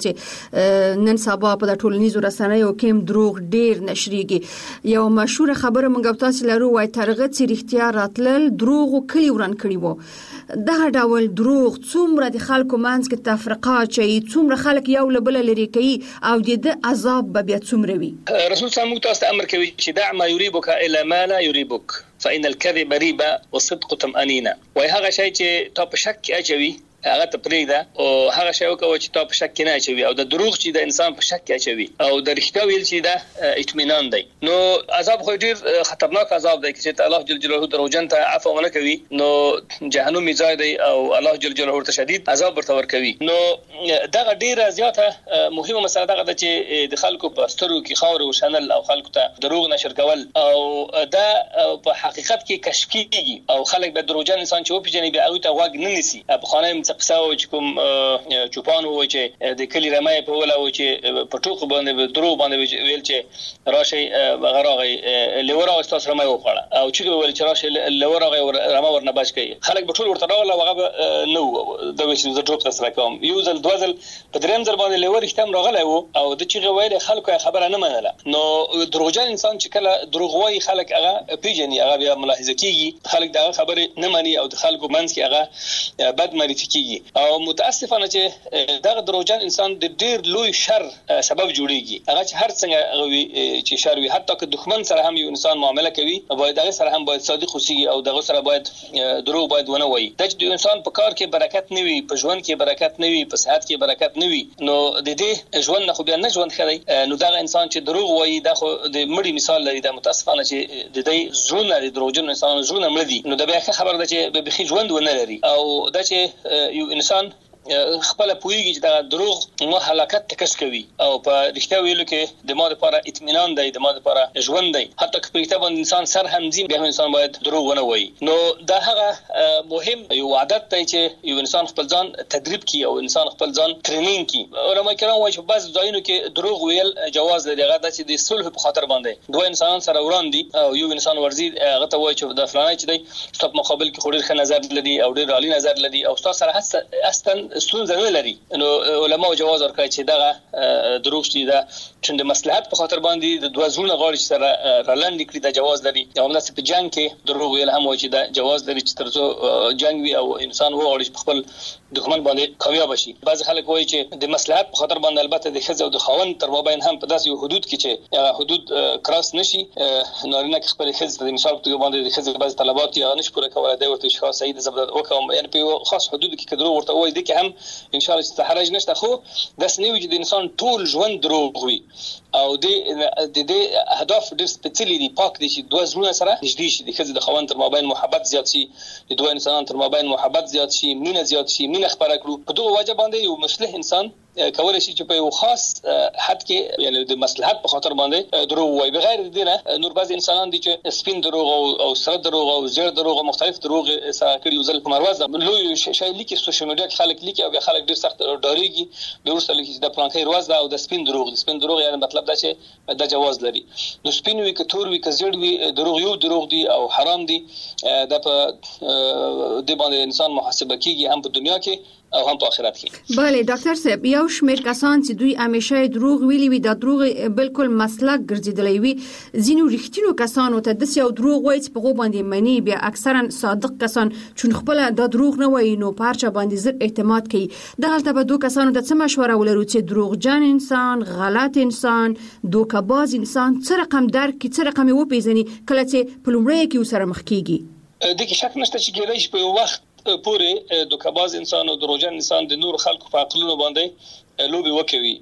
چې نن سبا په ټولنیزو رسنیو کې دروغ ډېر نشریږي. یو مشهور خبره مونږ تاسو لرو وای ترغه چې اختیار راتلل دروغ او کلی وران کړی وو. دا ډول دروغ څومره د خلکو منځ کې تفرقه چي څومره خلک یو لبل لري کوي او د عذاب به بیا څومره وي. رسول صلی الله علیه وسلم امر کوي چې دع ما يريبك الى ما لا يريبك فإن الكذب ريبة والصدق طمأنينة. وای هغه شی چې تا په شک کې اچوي هغه ته پریده او هغه شی وکوي چې تا په شک کې نه اچوي او د دروغ چې د انسان په شک کې اچوي او د رښتیا ویل چې دا اطمینان دی. نو عذاب خو ډیر خطرناک عذاب دی چې الله جل جلاله دروژن ته عفو نه کوي نو جهنم ځای دی او الله جل جلاله ورته شدید عذاب ورته ور کوي. نو دا ډیره زیاته مهمه مسله ده چې د خلکو په سترو کې خاور او شنل او خلکو ته دروغ نشر کول او دا په حقیقت کې کشف کیږي او خلک به دروژن انسان چې او پیژني به او ته واګ نه نسی په خانه قصاو چې کوم چوپان وو چې د کلی رمای په ولا و چې په ټوخ باندې درو باندې ویل چې راشي غراغي لورا استاد رمای وخړه او چې ویل چې راشي لورا رمای ورنه باش کوي خلک به ټول ورته راول هغه نو د وښې د ټوک سره کوم یو ځل دوزل په دریم ځل باندې لور اختم راغلی وو او د چې ویل خلکو خبره نه منله. نو دروغجن انسان چې کله دروغ وایي خلک هغه پیژني هغه بیا ملاحظه کیږي خلک دا خبره نه مانی او د خلکو منځ کې هغه بد معرفي کیږي او متاسفانه چې دغه دروغجن انسان د ډیر لوی شر سبب جوړیږي. هغه چې هر څنګه غوي چې شر وي حتی که دښمن سره هم یو انسان معامله کوي باید هغه سره هم باید صادق اوسي او دغه سره باید دروغ باید ونه وایي. د دې انسان په کار کې برکت نه وي، په ژوند کې برکت نه وي، په صحت کې برکت نه وي نو د دې ژوند نه خو بیا نه ژوند خړی. نو دغه انسان چې دروغ وایي دا خو د مړي مثال لري. د متاسفانه چې د دې ژوند لري دروغجن انسان ژوند مړ دي نو دا بیا خبر ده چې به بخي ژوند ونه لري او دا چې یو انسان خپل پویږي چې دا دروغ مو هلاکت تکس کوي او په رښتیا ویلو کې د ماده لپاره اطمینان دی، د ماده لپاره ژوند دی. حتی که په کتاب انسان سر همزي به انسان باید دروغ ونه وایي. نو دا هغه مهم یو عادت دی چې یو انسان خپل ځان تدریب کړي او انسان خپل ځان ټرینینګ کړي. علماء کرام وایي چې بعض ځایونو کې دروغ ویل جواز لري. هغه د چې د صلح په خاطر باندې دوه انسانان سره وران دي او یو انسان ورزي هغه ته وایي چې د فلانه چې دی ستاسو مقابل کې خوري ښه نظر لري او ډیر عالی نظر لري او تاسو سره هست اصلا ستونزه نه لري. نو علماء جواز ورکړي چې دا دروغ شي دا چې د مصلحت په خاطر باندې د دوه زونه غاړي سره رلاند کړي دا جواز لري. او همداسې په جنگ کې دروغ ویل هم وایي چې دا جواز لري چې ترڅو جنگ وي او انسان وغواړي چې خپل دښمن باندې کامیاب شي. بعض خلک وایي چې د مصلحت په خاطر باندې البته د خزه او د خاوند تر مابین هم په داسې یو حدود کې چې حدود کراس نشي نارینه خپل خزه د مثال په توګه باندې د خزه بعض طلبات یا نش پوره کولای دی ورته ښه سید زبر وکوم یعنی په خاص حدود کې کډرو ورته وایي د کې هم ان شاء الله چې حرج نشته. خو د سنوي چې د انسان ټول ژوند دروغ وي او د د د اهداف ډېر سپېڅلي دي پاک دي چې دوه زړونه سره نږدې شي د خزه د خاوند تر مابین محبت زیات شي د دوه انسانانو تر مابین محبت زیات شي مینه زیات شي مینه خبره کړو. په دوه وجه باندې یو مصلح انسان کولای شي چې په یو خاص حد کې یعنی د مصلحت په خاطر باندې دروغ وایي. بغیر د دې نور بعض انسانان دي چې سپین دروغ او سره دروغ او زیر دروغ او مختلف دروغ سره کړي ځل په مروازه لوی شي لیکي سوشل میډیا کې خلک لیکي او خلک ډیر سخت ډاریږي د ورسره لیکي د پلانکې روازه او د سپین دروغ د سپین دروغ یعنی مطلب دا چې د جواز لري. نو سپین وی کتور وی کزړ وی دروغ یو دروغ دي او حرام دي. د په د باندې انسان محاسبه کیږي هم په دنیا کې او هم په آخرت کې. بله ډاکټر صاحب یو شمیر کسان چې دوی همیشه دروغ ویلي وي دا دروغ بالکل مسلک ګرځیدلی وي. ځینو رښتینو کسانو ته د سیو دروغ وایي چې په غو باندې منی بیا اکثرا صادق کسان چون خپل دا دروغ نه وایي نو پارچه باندې زر اعتماد کوي. دغلته به دوه کسانو ته څه مشوره ولرو چې دروغجن انسان غلط انسان دوکه‌باز انسان څه رقم درک کی څه رقم و پیژني کله چې په لومړی کې وسره مخ کیږي. د کې شک نشته چې کېدای شي په وخت پورې دوکه‌باز انسان او دروغجن انسان د نور خلکو په عقلونو باندې لوبي وکوي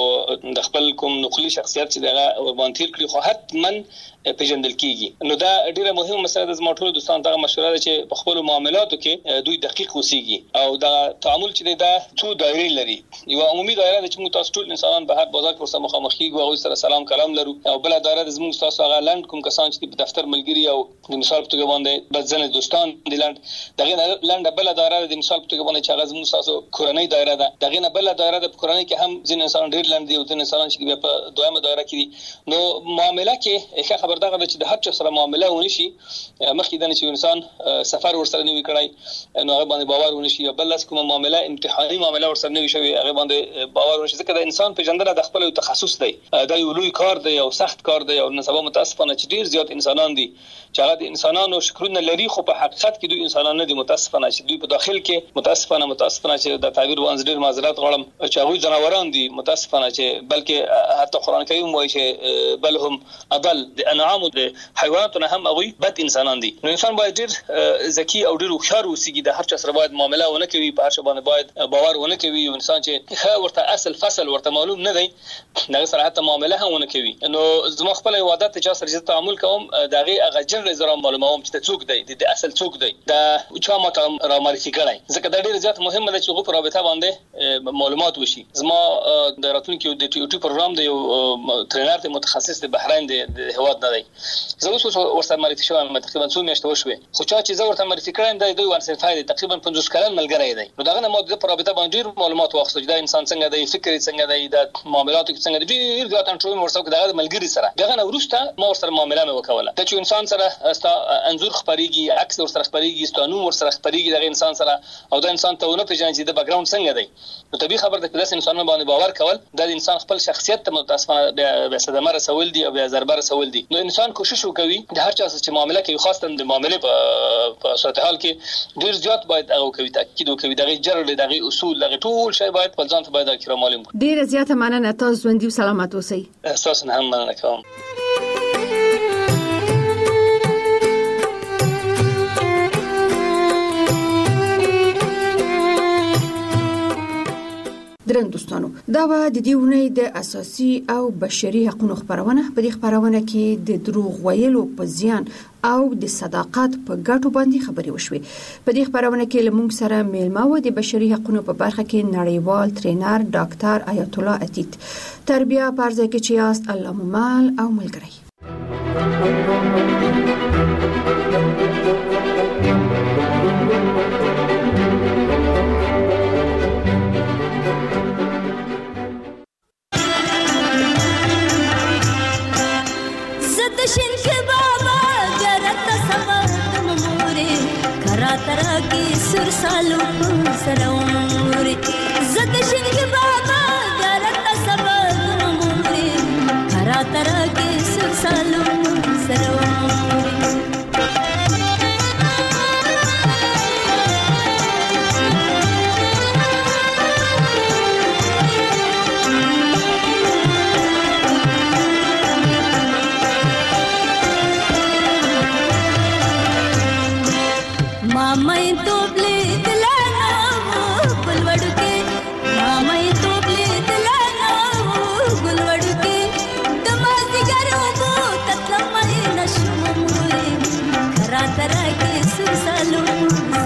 او د خپل کوم نقلي شخصیت چې دغه وربانتیر کړی خو حتمن پیژندل کیږي. نو دا ډیره مهمه مسله د زموږ دوستان ته مشوره ده چې په خپل معاملاتو کې دوی دقیق اوسېږي او دا تعامل چې دا څو دایره لري. یو عمومي دایره چې موږ تاسو ټول انسانان به هر بازار کې سره مخامخ کیږو او سره سلام کلام لرو او بل دایره د زموږ تاسو هغه لاند کوم کسان چې په دفتر ملګری او د مثال په توګه باندې بځنه دوستان د لاند دغه لاند بل دایره د مثال په توګه باندې چې هغه زموږ تاسو کورنۍ دایره ده. دغه بل دایره د کورنۍ کې هم ځین انسان ډیر لاند دي او ځین انسان چې په دویمه دایره کې دي. نو معاملې کې ښه خبردار ده چې د هر چا سره معامله ونشي مخکې د چې انسان سفر ورسره نیوي کړای نو هغه باندې باور ونشي یا بل لاس کومه معامله امتحاني معامله ورسره نیوي شوی هغه باندې باور ونشي ځکه د انسان پیژندنه د خپل تخصص دی دا یو لوی کار دی او سخت کار دی او نن سبا متاسفانه چې ډیر زیات انسانان دي چې هغه د انسانانو شکرونه لري خو په حقیقت کې دوی انسانان نه دي متاسفانه چې دوی په داخل کې متاسفانه متاسفانه چې د تعبیر وانز ډیر معذرت غواړم چې هغه جناوران دي متاسفانه چې بلکې حتی قران کریم وایي چې بل هم اضل د انعام او د حیواناتو هم هغه بد انسانان دي. نو انسان باید ډیر ذکی او ډیر هوښیار اوسېږي د هر چا سره باید معامله ونه کوي په هر څه باندې باید باور ونه کوي. یو انسان چې ښه ورته اصل فصل ورته معلوم نه دی دغه سره حتی معامله هم ونه کوي. نو زما خپل عادت ته چې سره تعامل کوم دغه هغه جن زرا معلوموم چې څوک دی د اصل څوک دی دا چا ماته را معرفي کړای ځکه دا ډیر زیات مهمه ده چې هغه په رابطه باندې معلومات وشي. زما د راتلونکي د یوټیوب پروګرام دی یو ټرینر ته متخصص د بحرین د هواد نه دی زه اوس ورسره معرفي شوم تقریبا څو میاشتې وشوي خو چا چې زه ورته معرفي کړم دا دوی ورسره فائدې تقریبا پنځوس کلن ملګری دی. نو دغه نه مو د رابطه باندې ډیر معلومات واخیستل چې دا انسان څنګه دی فکر څنګه دی د معاملاتو څنګه دی ډیر زیات انټروي ورسره دغه ملګری سره دغه نه ورسته مو ورسره معامله مې وکوله ته چې انسان سره استا انزور خبريږي عکس ورسره خبريږي ستانو ورسره خبريږي دغه انسان سره او دا انسان ته ونه پیژنې چې د بیک ګراوند څنګه دی. نو طبيعي خبر ده چې داس انسان باندې باور کول د انسان خپل شخصیت ته متاسفانه به صدمه رسول دي او به ضربه رسول دي. نو انسان کوشش وکوي د هر چا چې معامله کوي خاصه د معاملې په صورت حال کې ډیر زیات باید هغه کوي تاکید وکوي دغه جرل دغه اصول دغه ټول شی باید په ځان ته باید اکرام معلوم کړي. ډیر زیاته مننه تاسو ژوندۍ او سلامت اوسئ. اساسا هم مننه کوم. درن دوستانو دا به د دې ونې د اساسي او بشري حقوقو خبرونه په دې خبرونه کې د دروغ ویلو په زیان او د صداقت په ګټو باندې خبري وشوي. په دې خبرونه کې لمونږ سره میلمه و د بشري حقوقو په برخه کې نړیوال ټرینر ډاکټر آیت الله عتیق تربیه پرځای کې چې یاست الله ممال او ملګری. सुर सालो सरौरे जद शिंग बाबा गरत सब मोरे खरा तरह के सुर सालो सरौरे मामई तो तरह के सुर सालो